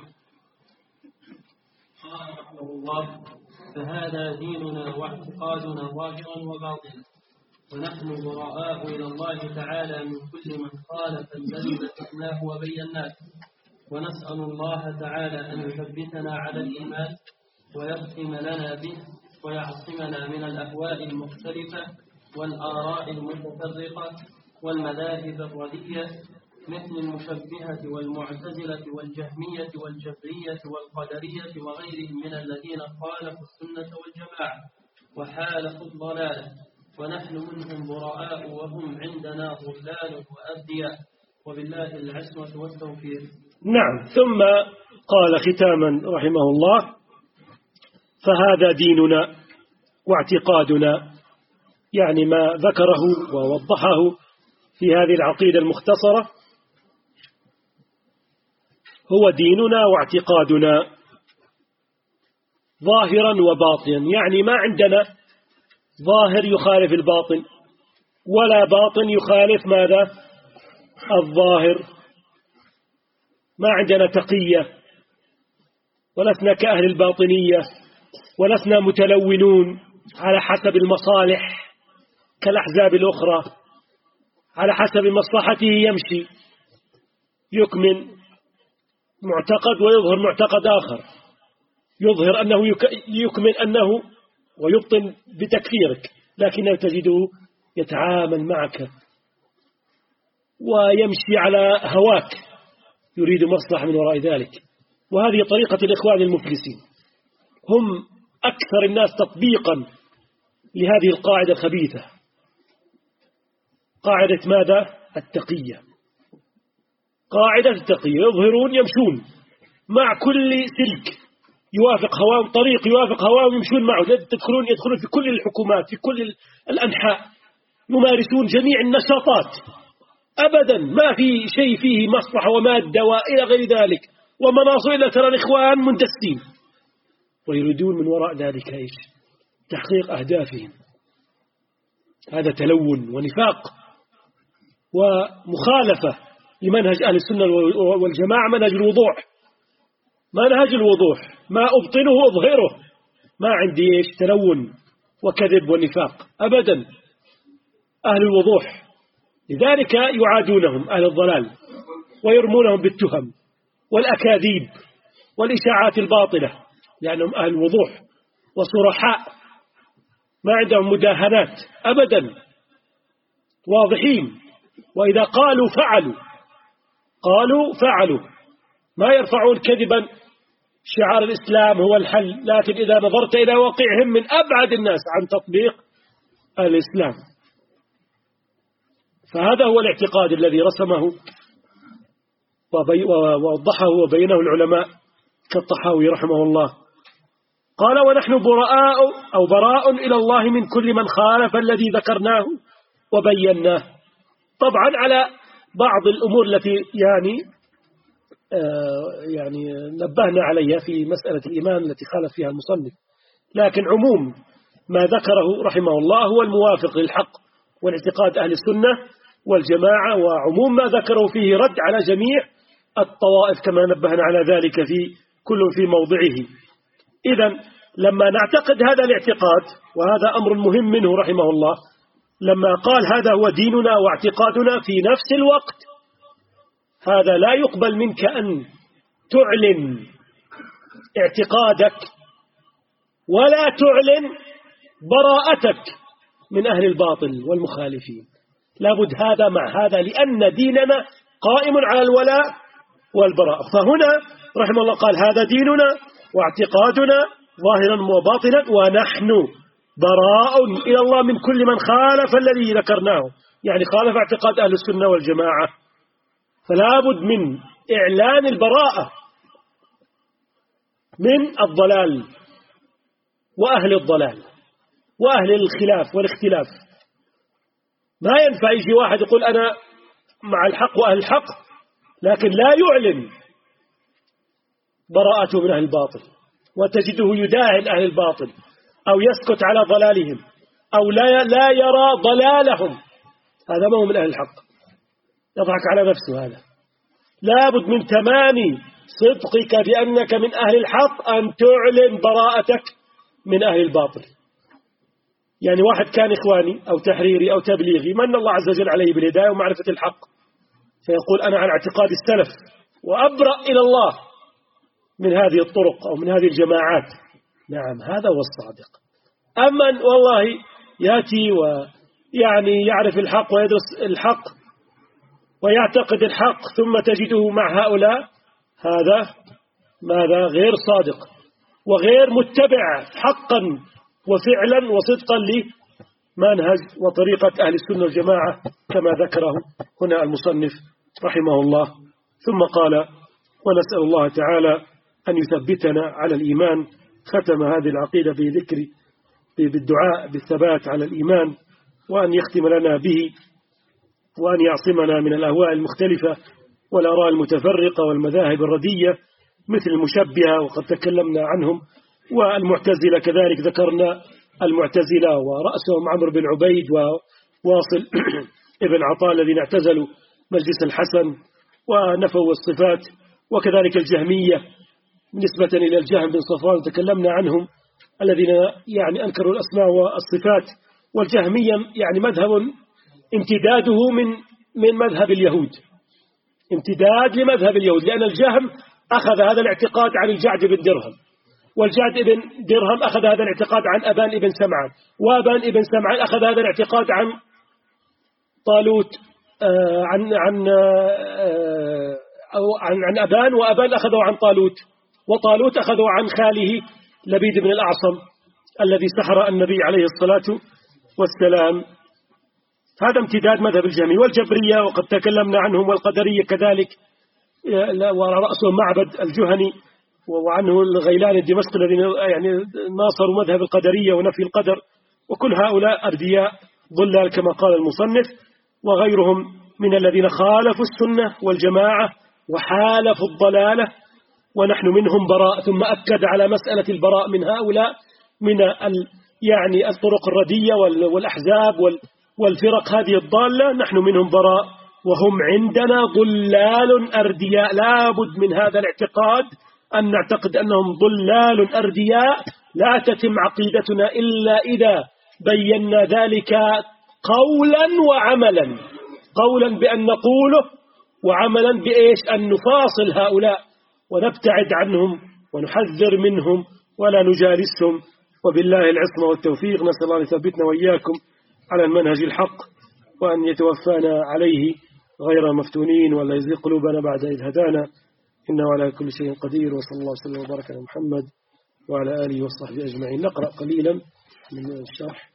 قال رحمه الله: فهذا ديننا واعتقادنا ظاهرا وباطنا، ونحن براء إلى الله تعالى من كل من خالف الذي ذكرناه وبيناه، ونسأل الله تعالى أن يثبتنا على الإيمان ويختم لنا به ويعصمنا من الأهواء المختلفة والآراء المتفرقة والمذاهب الرديئة مثل المشبهة والمعتزلة والجهمية والجبرية والقدرية وغيرهم من الذين خالفوا السنة والجماعة وحالفوا الضلالة، ونحن منهم براء وهم عندنا ضلال وأبدياء، وبالله العصمة والتوفيق. نعم. ثم قال ختاما رحمه الله: فهذا ديننا واعتقادنا، يعني ما ذكره ووضحه في هذه العقيدة المختصرة هو ديننا واعتقادنا ظاهرا وباطنا، يعني ما عندنا ظاهر يخالف الباطن ولا باطن يخالف ماذا؟ الظاهر. ما عندنا تقية، ولسنا كأهل الباطنية، ولسنا متلونون على حسب المصالح كالأحزاب الأخرى، على حسب مصلحته يمشي، يكمن معتقد ويظهر معتقد آخر، يظهر أنه يكمن أنه ويبطن بتكفيرك، لكنه تجده يتعامل معك ويمشي على هواك، يريد مصلحة من وراء ذلك. وهذه طريقة الإخوان المفلسين، هم أكثر الناس تطبيقا لهذه القاعدة الخبيثة، قاعدة ماذا؟ التقية. قاعدة التقية، يظهرون يمشون مع كل سلك يوافق هواهم، طريق يوافق هواهم يمشون معه، تدخلون يدخلون في كل الحكومات في كل الأنحاء، يمارسون جميع النشاطات أبدا، ما في شيء فيه مصلحة ومادة وإلى غير ذلك، ومناصب إلا ترى الإخوان مندسين، ويريدون من وراء ذلك إيش؟ تحقيق أهدافهم. هذا تلون ونفاق ومخالفة لمنهج أهل السنة والجماعة، منهج الوضوح، منهج الوضوح، ما أبطنه أظهره، ما عندي إيش؟ تلون وكذب ونفاق أبدا، أهل الوضوح. لذلك يعادونهم أهل الضلال ويرمونهم بالتهم والأكاذيب والإشاعات الباطلة، لأنهم أهل الوضوح وصرحاء، ما عندهم مداهنات أبدا، واضحين، وإذا قالوا فعلوا، قالوا فعلوا، ما يرفعون كذبا شعار الإسلام هو الحل، لكن إذا نظرت إلى واقعهم من أبعد الناس عن تطبيق الإسلام. فهذا هو الاعتقاد الذي رسمه ووضحه وبينه العلماء كالطحاوي رحمه الله. قال ونحن براء أو براء إلى الله من كل من خالف الذي ذكرناه وبيناه. طبعا على بعض الأمور التي يعني آه يعني نبهنا عليها في مسألة الإيمان التي خالف فيها المصنف، لكن عموم ما ذكره رحمه الله هو الموافق للحق والاعتقاد أهل السنة والجماعة، وعموم ما ذكره فيه رد على جميع الطوائف كما نبهنا على ذلك في كل في موضعه. إذن لما نعتقد هذا الاعتقاد، وهذا أمر مهم منه رحمه الله، لما قال هذا هو ديننا واعتقادنا، في نفس الوقت هذا لا يقبل منك أن تعلن اعتقادك ولا تعلن براءتك من أهل الباطل والمخالفين. لابد هذا مع هذا، لأن ديننا قائم على الولاء والبراء. فهنا رحمه الله قال هذا ديننا واعتقادنا ظاهرا وباطنا، ونحن براء إلى الله من كل من خالف الذي ذكرناه، يعني خالف اعتقاد أهل السنة والجماعة. فلا بد من إعلان البراءة من الضلال وأهل الضلال وأهل الخلاف والاختلاف. ما ينفع يجي واحد يقول أنا مع الحق وأهل الحق لكن لا يعلن براءته من أهل الباطل، وتجده يداهن أهل الباطل أو يسكت على ضلالهم أو لا لا يرى ضلالهم. هذا ما هو من أهل الحق، يضحك على نفسه. هذا لابد من تمام صدقك بأنك من أهل الحق أن تعلن براءتك من أهل الباطل. يعني واحد كان إخواني أو تحريري أو تبليغي، من الله عز وجل عليه بالهداية ومعرفة الحق، فيقول أنا على اعتقاد السلف وأبرأ إلى الله من هذه الطرق أو من هذه الجماعات. نعم هذا هو الصادق. أما والله يأتي ويعني يعرف الحق ويدرس الحق ويعتقد الحق ثم تجده مع هؤلاء، هذا ماذا غير صادق وغير متبع حقا وفعلا وصدقا لمنهج وطريقة أهل السنة والجماعة كما ذكره هنا المصنف رحمه الله. ثم قال ونسأل الله تعالى أن يثبتنا على الإيمان. ختم هذه العقيدة بذكر بالدعاء بالثبات على الإيمان، وأن يختم لنا به، وأن يعصمنا من الأهواء المختلفة والآراء المتفرقة والمذاهب الردية مثل المشبهة وقد تكلمنا عنهم، والمعتزلة كذلك ذكرنا المعتزلة ورأسهم عمرو بن عبيد وواصل ابن عطاء الذين اعتزلوا مجلس الحسن ونفوا الصفات، وكذلك الجهمية نسبة إلى الجهم بن صفوان تكلمنا عنهم الذين يعني أنكروا الأسماء والصفات. والجهمية يعني مذهب امتداده من من مذهب اليهود، امتداد لمذهب اليهود، لأن الجهم أخذ هذا الاعتقاد عن الجعد بن درهم، والجعد بن درهم أخذ هذا الاعتقاد عن أبان ابن سمعان، وأبان ابن سمعان أخذ هذا الاعتقاد عن طالوت آه عن عن آه أو عن عن أبان، وأبان أخذه عن طالوت، وطالوت أخذه عن خاله لبيد بن الأعصم الذي سحر النبي عليه الصلاة والسلام. هذا امتداد مذهب الجهمية. والجبرية وقد تكلمنا عنهم، والقدرية كذلك ورأسهم معبد الجهني وعنه الغيلان الدمشقي الذين يعني ناصروا مذهب القدرية ونفي القدر. وكل هؤلاء أردياء ضلال كما قال المصنف، وغيرهم من الذين خالفوا السنة والجماعة وحالفوا الضلالة، ونحن منهم براء. ثم أكد على مسألة البراء من هؤلاء من يعني الطرق الردية والأحزاب والفرق هذه الضالة، نحن منهم براء وهم عندنا ضلال أردياء. لا بد من هذا الاعتقاد أن نعتقد أنهم ضلال أردياء. لا تتم عقيدتنا إلا إذا بينا ذلك قولا وعملا، قولا بأن نقوله، وعملا بإيش أن نفاصل هؤلاء ونبتعد عنهم ونحذر منهم ولا نجالسهم. وبالله العصمة والتوفيق. نسأل الله أن يثبتنا وإياكم على المنهج الحق، وأن يتوفانا عليه غير مفتونين، ولا يزيغ قلوبنا بعد إذ هدانا، إنه على كل شيء قدير. وصلى الله وسلم وبارك على محمد وعلى آله وصحبه أجمعين. نقرأ قليلا من الشرح.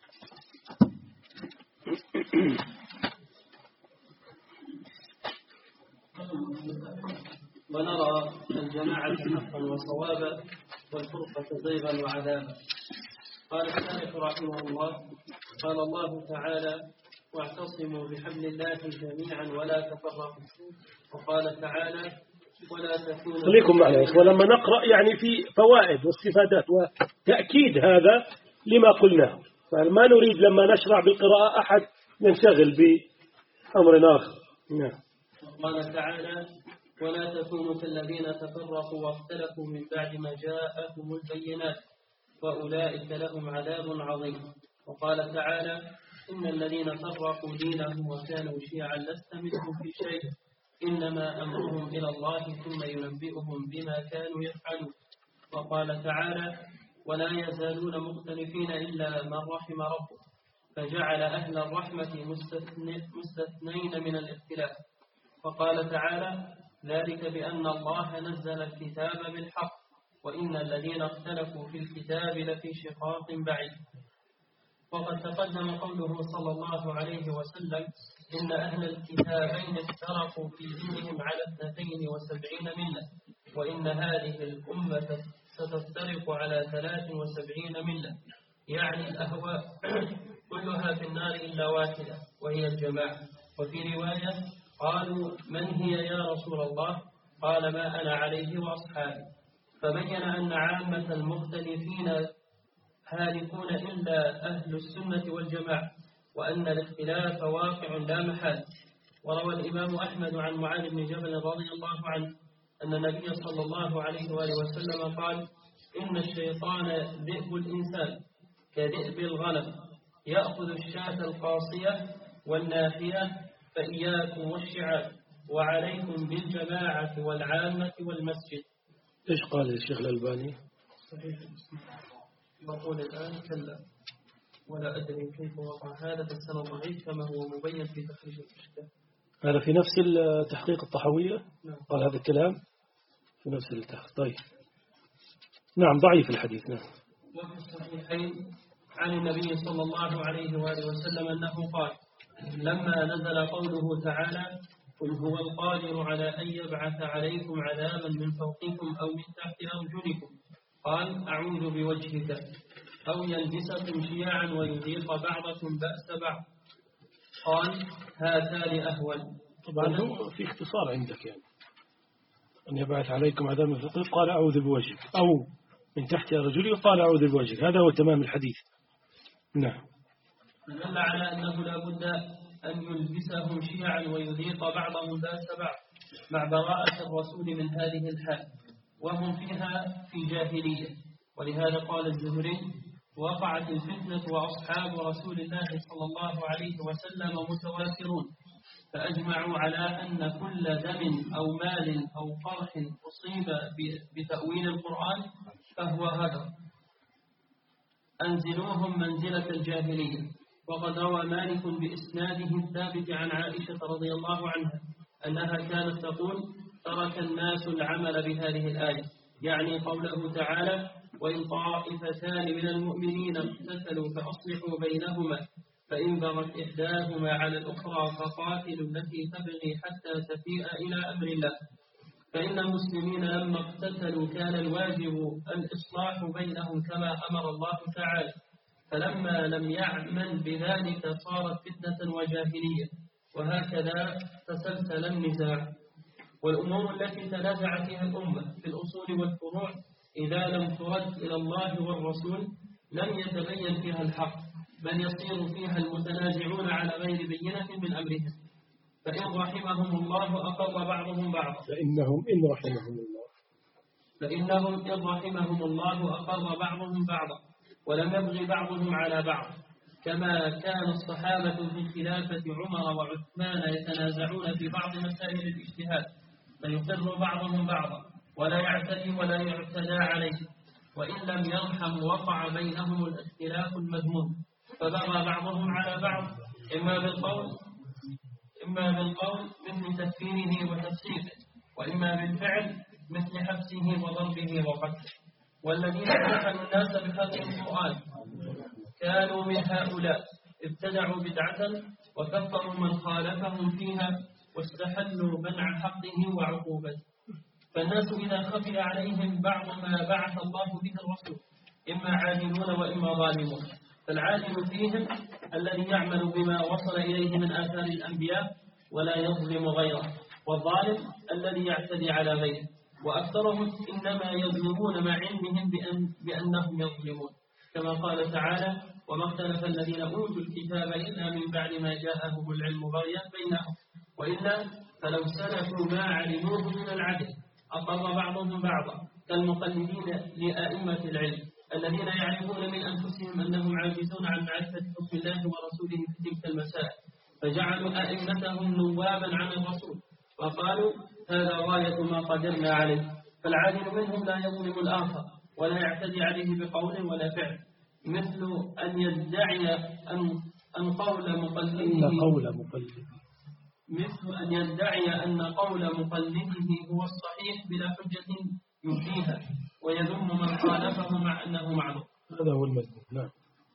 ونرى الجماعة حقا وصوابا والفرقة زيغا وعذابا. قال الشارح رحمه الله: قال الله تعالى: واعتصموا بحبل الله جميعا ولا تفرقوا. وقال تعالى: ولا تكونوا. خليكم معنا ولما نقرأ يعني في فوائد واستفادات وتأكيد هذا لما قلناه، فما نريد لما نشرع بالقراءة أحد ينشغل بأمر آخر. نعم. قال تعالى: ولا تكونوا كالذين تفرقوا واختلفوا من بعد ما جاءهم البينات وأولئك لهم عذاب عظيم. وقال تعالى: إن الذين فرقوا دينهم وكانوا شيعا لست منهم في شيء إنما أمرهم إلى الله ثم ينبئهم بما كانوا يفعلون. وقال تعالى: ولا يزالون مختلفين إلا من رحم ربك فجعل أهل الرحمة مستثنين من الاختلاف. وقال تعالى: ذلك بأن الله نزل الكتاب بالحق وإن الذين اختلفوا في الكتاب لفي شقاق بعيد. وقد تقدم قوله صلى الله عليه وسلم: إن أهل الكتابين افترقوا في دينهم على اثنتين وسبعين ملة وإن هذه الأمة ستفترق على ثلاث وسبعين ملة، يعني الأهواء كلها في النار إلا واحدة وهي الجماعة. وفي رواية قالوا: من هي يا رسول الله؟ قال: ما أنا عليه وأصحابي. فبين أن عامة المختلفين هالكون إلا أهل السنة والجماعة، وأن الاختلاف واقع لا محال. وروى الإمام أحمد عن معاذ بن جبل رضي الله عنه أن النبي صلى الله عليه وآله وسلم قال: إن الشيطان ذئب الإنسان كذئب الغنم يأخذ الشاة القاصية والناحية، فإياكم والشعاب وعليكم بالجماعة والعامة والمسجد. إيش قال الشيخ الألباني؟ صحيح. بقول الآن كلا ولا أدري كيف وقع هذا في السنة ضعيف كما هو مبين في تخريج الإشكال. هذا في نفس التحقيق الطحوية؟ نعم. قال هذا الكلام في نفس التحقيق. طيب نعم، ضعيف الحديث. نعم. وفي الصحيحين عن النبي صلى الله عليه وآله وسلم أنه قال: لما نزل قوله تعالى: قل هو القادر على أن يبعث عليكم عذابا من فوقكم أو من تحت أرجلكم، قال: أعوذ بوجهك، أو يلبسكم شيعا ويذيق بعضكم بأس بعض، قال: هاتان أهون. طبعا هو في اختصار عندك، يعني أن يبعث عليكم عذابا من فوقكم قال أعوذ بوجهك، أو من تحت أرجلك قال أعوذ بوجهك. هذا هو تمام الحديث. نعم. دل على أنه لا بد أن يلبسهم شيعا ويذيق بعضهم بأس بعض مع براءة الرسول من هذه الحال، وهم فيها في جاهلية. ولهذا قال الزهري: وقعت الفتنة وأصحاب رسول الله صلى الله عليه وسلم متوافرون، فأجمعوا على أن كل دم أو مال أو قرح أصيب بتأويل القرآن فهو هدر، أنزلوهم منزلة الجاهلية. وقد روى مالك بإسناده الثابت عن عائشة رضي الله عنها أنها كانت تقول: ترك الناس العمل بهذه الآية، يعني قوله تعالى: وإن طائفتان من المؤمنين اقتتلوا فأصلحوا بينهما فإن بغت إحداهما على الأخرى فقاتلوا التي تبغي حتى تفيء إلى أمر الله. فإن المسلمين لما اقتتلوا كان الواجب الإصلاح بينهم كما أمر الله تعالى، فلما لم يعمل بذلك صارت فتنة وجاهلية، وهكذا تسلسل النزاع. والأمور التي تنازع فيها الأمة في الأصول والفروع إذا لم ترد إلى الله والرسول لم يتبين فيها الحق، بل يصير فيها المتنازعون على غير بينة من أمرهم. فإن رحمهم الله أقر بعضهم بعضا فإنهم إن رحمهم الله فإنهم إن رحمهم الله أقر بعضهم بعضا ولم يبغي بعضهم على بعض، كما كان الصحابة في خلافة عمر وعثمان يتنازعون في بعض مسائل الاجتهاد فيقر بعضهم بعضا ولا يعتدي ولا يعتدى عليه، وإن لم يرحم وقع بينهم الاختلاف المذموم، فبغى بعضهم على بعض إما بالقول إما بالقول مثل تكفيره وتفسيقه، وإما بالفعل مثل حبسه وضربه وقتله. والذين فتنوا الناس بخلق القرآن كانوا من هؤلاء، ابتدعوا بدعة وكفروا من خالفهم فيها واستحلوا منع حقه وعقوبته. فالناس إذا خفي عليهم بعض ما بعث الله به الرسول إما عادلون وإما ظالمون، فالعادل فيهم الذي يعمل بما وصل إليه من آثار الأنبياء ولا يظلم غيره، والظالم الذي يعتدي على غيره، وأكثرهم إنما يظلمون مع علمهم بأن بأنهم يظلمون، كما قال تعالى: وما اختلف الذين أوتوا الكتاب إلا من بعد ما جاءهم العلم بغيا بينهم، وإلا فلو سلكوا ما علموه من العدل أقر بعضهم بعضا كالمقلدين لأئمة العلم الذين يعرفون من أنفسهم أنهم عاجزون عن معرفة حكم الله ورسوله في تلك المسائل، فجعلوا أئمتهم نوابا عن الرسول وقالوا هذا غاية ما قدرنا عليه. فالعادل منهم لا يظلم الآخر ولا يعتدي عليه بقول ولا فعل، مثل أن يدعي أن أن قول مقلده قول مقلده مثل أن يدعي أن قول مقلده هو الصحيح بلا حجة يبديها ويذم من خالفه مع أنه معروف. هذا هو المذموم. نعم.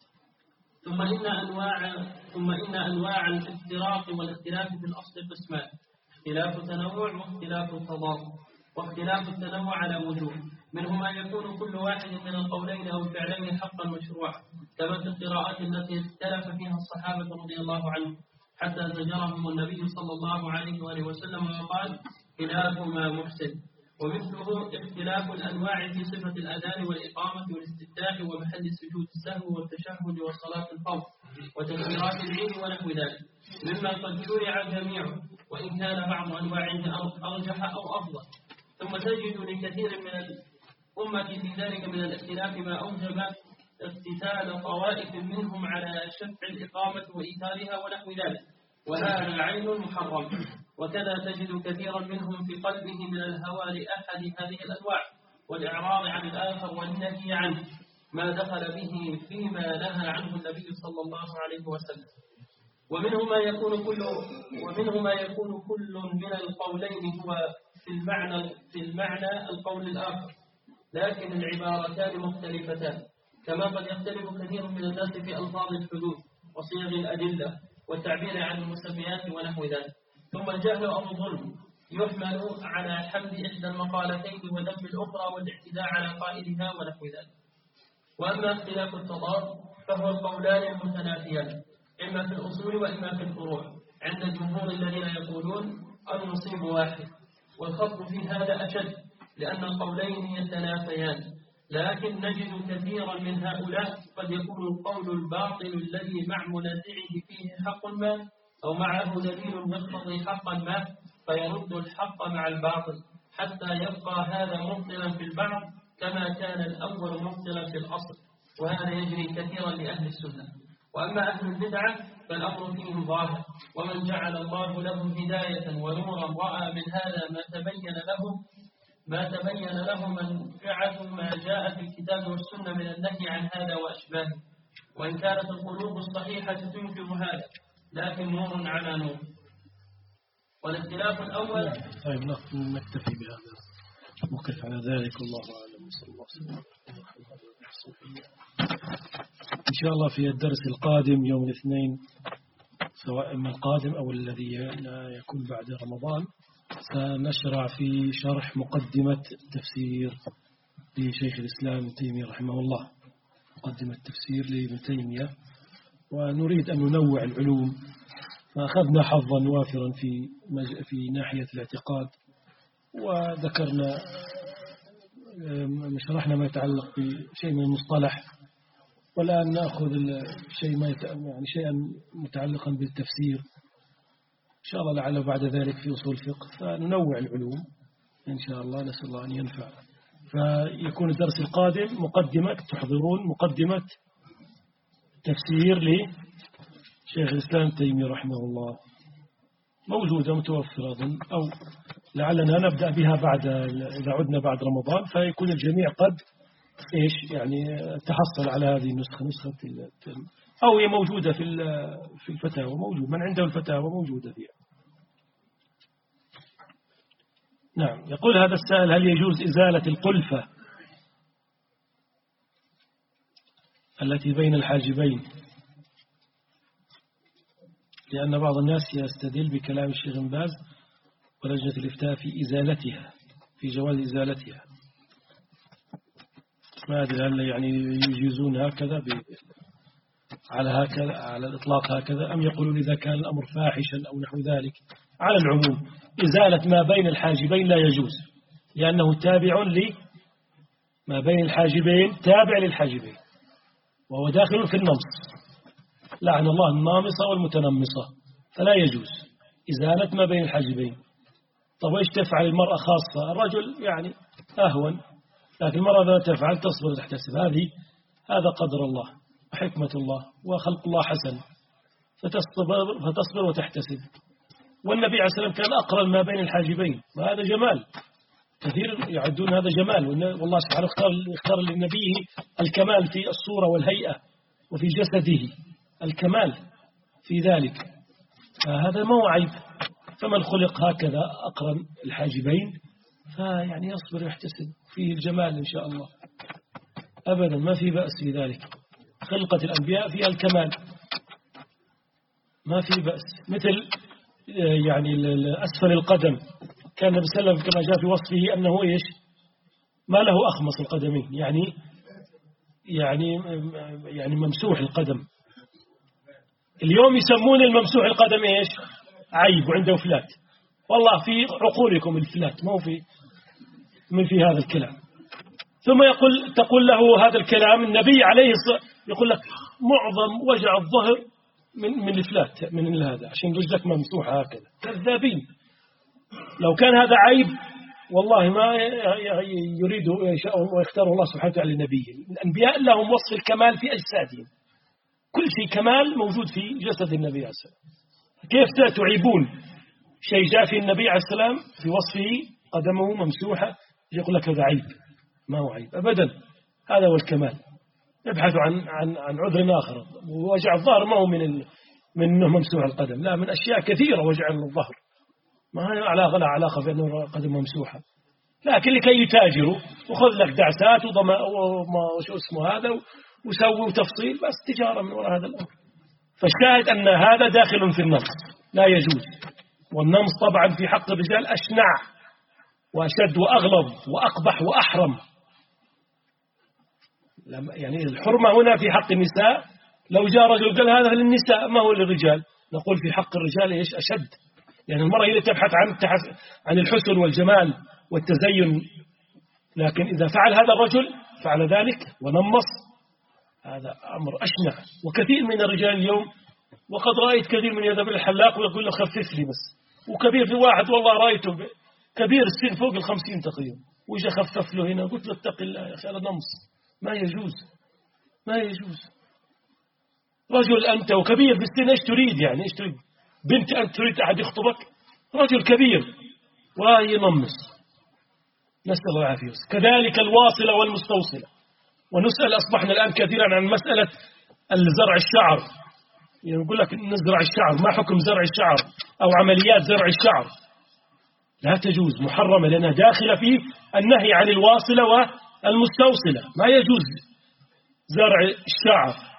ثم إن أنواع ثم إن أنواع الافتراق والاختلاف في الأصل قسمان: اختلاف تنوع واختلاف تضاد. واختلاف التنوع على وجوه، منهما يكون كل واحد من القولين أو الفعلين حقا مشروعا، كما في القراءات التي اختلف فيها الصحابة رضي الله عنهم حتى زجرهم النبي صلى الله عليه وآله وسلم وقال: خلافهما محسن. ومثله اختلاف الأنواع في صفة الأذان والإقامة والاستفتاح ومحل السجود السهو والتشهد والصلاة الفرض وتكبيرات العيد ونحو ذلك، مما قد شرع جميعه وإن كان بعض أنواعه أرجح أو أفضل. ثم تجد لكثير من الأمة في ذلك من الاختلاف ما أوجب اقتتال طوائف منهم على شفع الإقامة وإيثارها ونحو ذلك، وهذا عين محرم. وكذا تجد كثيرا منهم في قلبه من الهوى لأحد هذه الأنواع والإعراض عن الآخر والنهي عنه ما دخل به فيما نهى عنه النبي صلى الله عليه وسلم. ومنه ما يكون كل ومنه ما يكون كل من القولين هو في المعنى في المعنى القول الآخر، لكن العبارتان مختلفتان، كما قد يختلف كثير من الناس في ألفاظ الحدود وصيغ الأدلة والتعبير عن المسميات ونحو ذلك. ثم الجهل أو الظلم يحمل على حمد إحدى المقالتين وذم الأخرى والاعتداء على قائلها ونحو ذلك. وأما اختلاف التضاد فهو القولان المتنافيان إما في الأصول وإما في الفروع عند الجمهور الذين يقولون المصيب واحد، والخط في هذا أشد لأن القولين يتنافيان. لكن نجد كثيرا من هؤلاء قد يكون القول الباطل الذي مع منازعه فيه حق ما أو معه دليل يقتضي حقا ما فيرد الحق مع الباطل حتى يبقى هذا مبطلا في البعض كما كان الأول مبطلا في الأصل، وهذا يجري كثيرا لأهل السنة. وأما أهل البدعة فالأمر فيهم ظاهر، ومن جعل الله لهم هداية ونورا رأى من هذا ما تبين له ما تبين له منفعة ما جاء في الكتاب والسنة من النهي عن هذا وأشباهه، وإن كانت القلوب الصحيحة تنكر هذا لكن نور على نور. والاختلاف الأول. طيب نكتفي بهذا وقف على ذلك، والله أعلم. صلى الله عليه وسلم. إن شاء الله في الدرس القادم يوم الاثنين، سواء من القادم أو الذي يكون بعد رمضان، سنشرع في شرح مقدمة تفسير لشيخ الإسلام ابن تيمية رحمه الله، مقدمة تفسير لابن تيمية، ونريد أن ننوع العلوم، فأخذنا حظا وافرا في في ناحية الاعتقاد، وذكرنا شرحنا ما يتعلق بشيء من المصطلح، والآن نأخذ شيء ما يعني شيئا متعلقا بالتفسير إن شاء الله، لعله بعد ذلك في أصول الفقه، فننوع العلوم إن شاء الله، نسأل الله أن ينفع. فيكون الدرس القادم مقدمة، تحضرون مقدمة تفسير لشيخ الإسلام تيمية رحمه الله، موجودة متوفرة أظن، أو لعلنا نبدأ بها بعد إذا عدنا بعد رمضان، فيكون الجميع قد إيش يعني تحصل على هذه النسخة، نسخة أو هي موجودة في في الفتاوى، موجود من عنده الفتاوى موجودة فيها. نعم. يقول هذا السائل: هل يجوز إزالة القلفة التي بين الحاجبين؟ لأن بعض الناس يستدل بكلام الشيخ بن باز ولجنة الإفتاء في إزالتها في جواز إزالتها. ما أدري هل يعني يجيزون هكذا ب... على هكذا على الإطلاق هكذا، أم يقولون إذا كان الأمر فاحشا أو نحو ذلك. على العموم إزالة ما بين الحاجبين لا يجوز، لأنه تابع لي ما بين الحاجبين، تابع للحاجبين، وهو داخل في النمص. لعن الله النامصة والمتنمصة، فلا يجوز إزالة ما بين الحاجبين. طب وإيش تفعل المرأة خاصة؟ الرجل يعني أهون، لكن المرأة لا تفعل، تصبر وتحتسب. هذه هذا قدر الله وحكمة الله وخلق الله حسن، فتصبر, فتصبر وتحتسب. والنبي عليه السلام كان أقرن ما بين الحاجبين، وهذا جمال. كثير يعدون هذا جمال، والله سبحانه اختار, اختار لنبيه الكمال في الصورة والهيئة وفي جسده، الكمال في ذلك، فهذا ما هو عيب. فمن خلق هكذا أقرن الحاجبين فيعني يصبر ويحتسب، فيه الجمال إن شاء الله. أبدا ما في بأس في ذلك، خلقة الأنبياء فيها الكمال، ما في بأس. مثل يعني أسفل القدم، كان النبي صلى الله عليه وسلم كما جاء في وصفه أنه إيش ما له أخمص القدمين، يعني يعني يعني ممسوح القدم. اليوم يسمون الممسوح القدم إيش؟ عيب، وعنده فلات. والله في عقولكم الفلات، ما هو في من في هذا الكلام. ثم يقول تقول له هذا الكلام النبي عليه الصلاة، يقول لك معظم وجع الظهر من من الفلات، من هذا عشان رجلك ممسوحة هكذا. كذابين. لو كان هذا عيب والله ما يريد يشاء ويختار الله سبحانه وتعالى لنبيه. الأنبياء لهم وصف الكمال في أجسادهم، كل شيء كمال موجود في جسد النبي عليه السلام. كيف تعيبون شيء جاء في النبي عليه السلام في وصفه قدمه ممسوحة، يقول لك هذا عيب؟ ما هو عيب أبدا، هذا هو الكمال. يبحث عن عن عن عذر آخر. وجع الظهر ما هو من من أنه ممسوح القدم، لا، من أشياء كثيرة وجع الظهر، ما هي علاقة لا علاقة بأنه قدم ممسوحة. لكن لكي يتاجروا وخذ لك دعسات وضما وشو اسمه هذا وسوي تفصيل، بس تجارة من وراء هذا الأمر. فالشاهد أن هذا داخل في النمص، لا يجوز. والنمص طبعا في حق الرجال أشنع وأشد وأغلظ وأقبح وأحرم. يعني الحرمة هنا في حق النساء، لو جاء رجل قال هذا للنساء ما هو للرجال، نقول في حق الرجال إيش أشد، لأن يعني المرأة هي تبحث عن عن الحسن والجمال والتزين. لكن إذا فعل هذا الرجل فعل ذلك ونمص، هذا أمر أشنع. وكثير من الرجال اليوم، وقد رأيت كثير من يذهب للحلاق ويقول له خفف لي بس، وكبير في واحد والله رأيته كبير السن فوق الخمسين تقريبا، وإجا خفف له هنا، قلت له اتق الله يا أخي، هذا نمص، ما يجوز ما يجوز. رجل أنت وكبير بالسن، إيش تريد يعني؟ إيش تريد؟ بنت أنت تريد أحد يخطبك؟ رجل كبير وينمص، نسأل الله العافية. كذلك الواصلة والمستوصلة. ونسأل أصبحنا الآن كثيرا عن مسألة الزرع الشعر، يعني يقول لك نزرع الشعر، ما حكم زرع الشعر أو عمليات زرع الشعر؟ لا تجوز، محرمة، لأنها داخلة في النهي عن الواصلة والمستوصلة. ما يجوز زرع الشعر،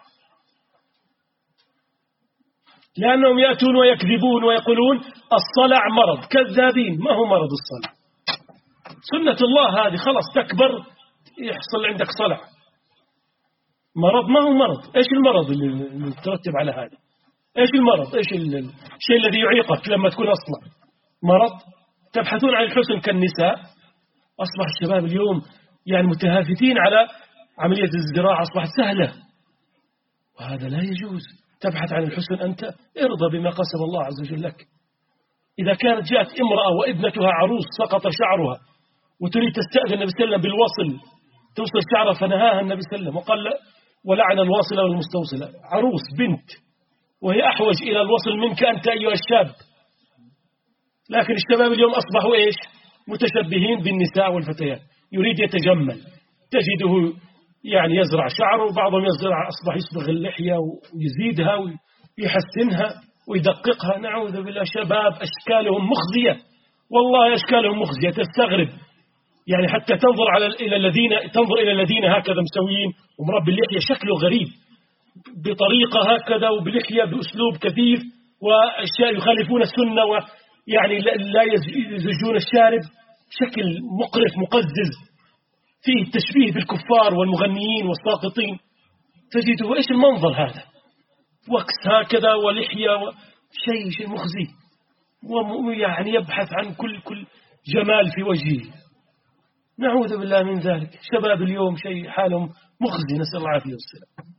لأنهم يأتون ويكذبون ويقولون الصلع مرض. كذابين، ما هو مرض الصلع؟ سنة الله هذه، خلاص تكبر يحصل عندك صلع. مرض ما هو مرض. إيش المرض اللي يترتب على هذا؟ إيش المرض؟ إيش الشيء الذي يعيقك لما تكون أصلع؟ مرض. تبحثون عن الحسن كالنساء. أصبح الشباب اليوم يعني متهافتين على عملية الزراعة، أصبحت سهلة، وهذا لا يجوز. تبحث عن الحسن أنت، ارضى بما قسم الله عز وجل لك. إذا كانت جاءت امرأة وابنتها عروس سقط شعرها وتريد تستأذن النبي صلى الله عليه وسلم بالوصل توصل شعرها، فنهاها النبي صلى الله عليه وسلم وقال ولعن الواصلة والمستوصلة. عروس بنت وهي أحوج إلى الوصل منك أنت أيها الشاب. لكن الشباب اليوم أصبحوا إيش؟ متشبهين بالنساء والفتيات، يريد يتجمل، تجده يعني يزرع شعره، وبعضهم يزرع أصبح يصبغ اللحية ويزيدها ويحسنها ويدققها. نعوذ بالله. شباب أشكالهم مخزية، والله أشكالهم مخزية، تستغرب يعني حتى تنظر على إلى الذين تنظر إلى الذين هكذا مسويين ومربي اللحية، شكله غريب بطريقة هكذا وبلحية بأسلوب كثيف وأشياء يخالفون السنة، ويعني لا يزجون الشارب، شكل مقرف مقزز فيه التشبيه بالكفار والمغنيين والساقطين، تجده إيش المنظر هذا، وكس هكذا ولحية شيء شيء مخزي، ويعني يبحث عن كل كل جمال في وجهه. نعوذ بالله من ذلك. شباب اليوم شيء حالهم مخزي، نسأل الله العافية والسلام.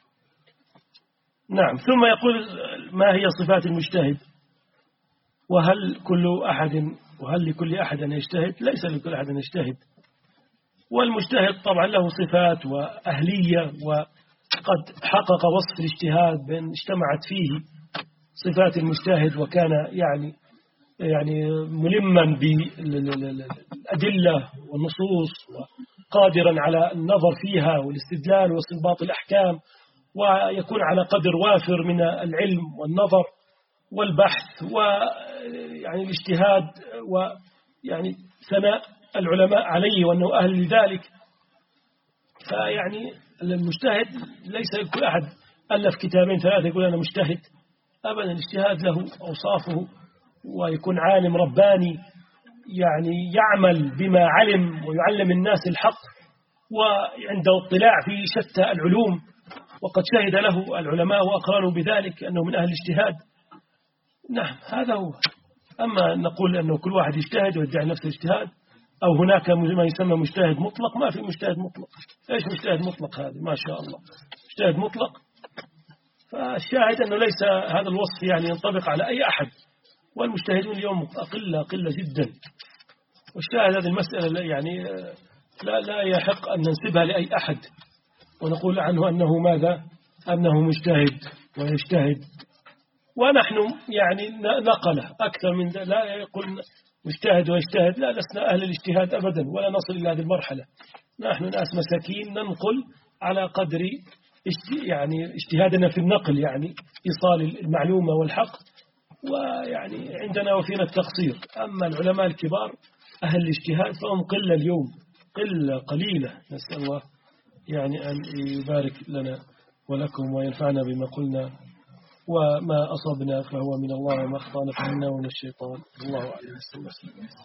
نعم. ثم يقول ما هي صفات المجتهد، وهل كل أحد وهل لكل أحد أن يجتهد؟ ليس لكل أحد أن يجتهد، والمجتهد طبعا له صفات وأهلية، وقد حقق وصف الاجتهاد بأن اجتمعت فيه صفات المجتهد، وكان يعني يعني ملما بالأدلة والنصوص، وقادرا على النظر فيها والاستدلال واستنباط الأحكام، ويكون على قدر وافر من العلم والنظر والبحث ويعني الاجتهاد، ويعني ثناء العلماء عليه وأنه أهل لذلك. فيعني المجتهد ليس كل أحد ألف كتابين ثلاثة يقول أنا مجتهد، أبدا. الاجتهاد له أوصافه، ويكون عالم رباني يعني يعمل بما علم ويعلم الناس الحق، وعنده اطلاع في شتى العلوم، وقد شهد له العلماء وأقرروا بذلك أنه من أهل الاجتهاد. نعم، هذا هو. أما نقول أنه كل واحد يجتهد ويدعي نفس الاجتهاد، أو هناك ما يسمى مجتهد مطلق، ما في مجتهد مطلق. إيش مجتهد مطلق هذا؟ ما شاء الله مجتهد مطلق. فالشاهد أنه ليس هذا الوصف يعني ينطبق على أي أحد، والمجتهدون اليوم قلة قلة جدا. والشاهد هذه المسألة يعني لا لا يحق أن ننسبها لأي أحد ونقول عنه أنه ماذا؟ أنه مجتهد ويجتهد. ونحن يعني نقله أكثر من ذلك، لا يقول مجتهد ويجتهد، لا، لسنا أهل الاجتهاد أبدا، ولا نصل إلى هذه المرحلة. نحن ناس مساكين ننقل على قدر يعني اجتهادنا في النقل، يعني إيصال المعلومة والحق، ويعني عندنا وفينا التقصير. أما العلماء الكبار أهل الاجتهاد فهم قلة اليوم، قلة قليلة. نسأل الله يعني أن يبارك لنا ولكم وينفعنا بما قلنا، وما أصبنا فهو من الله، وما أخطأنا فمنا ومن الشيطان. الله أعلم.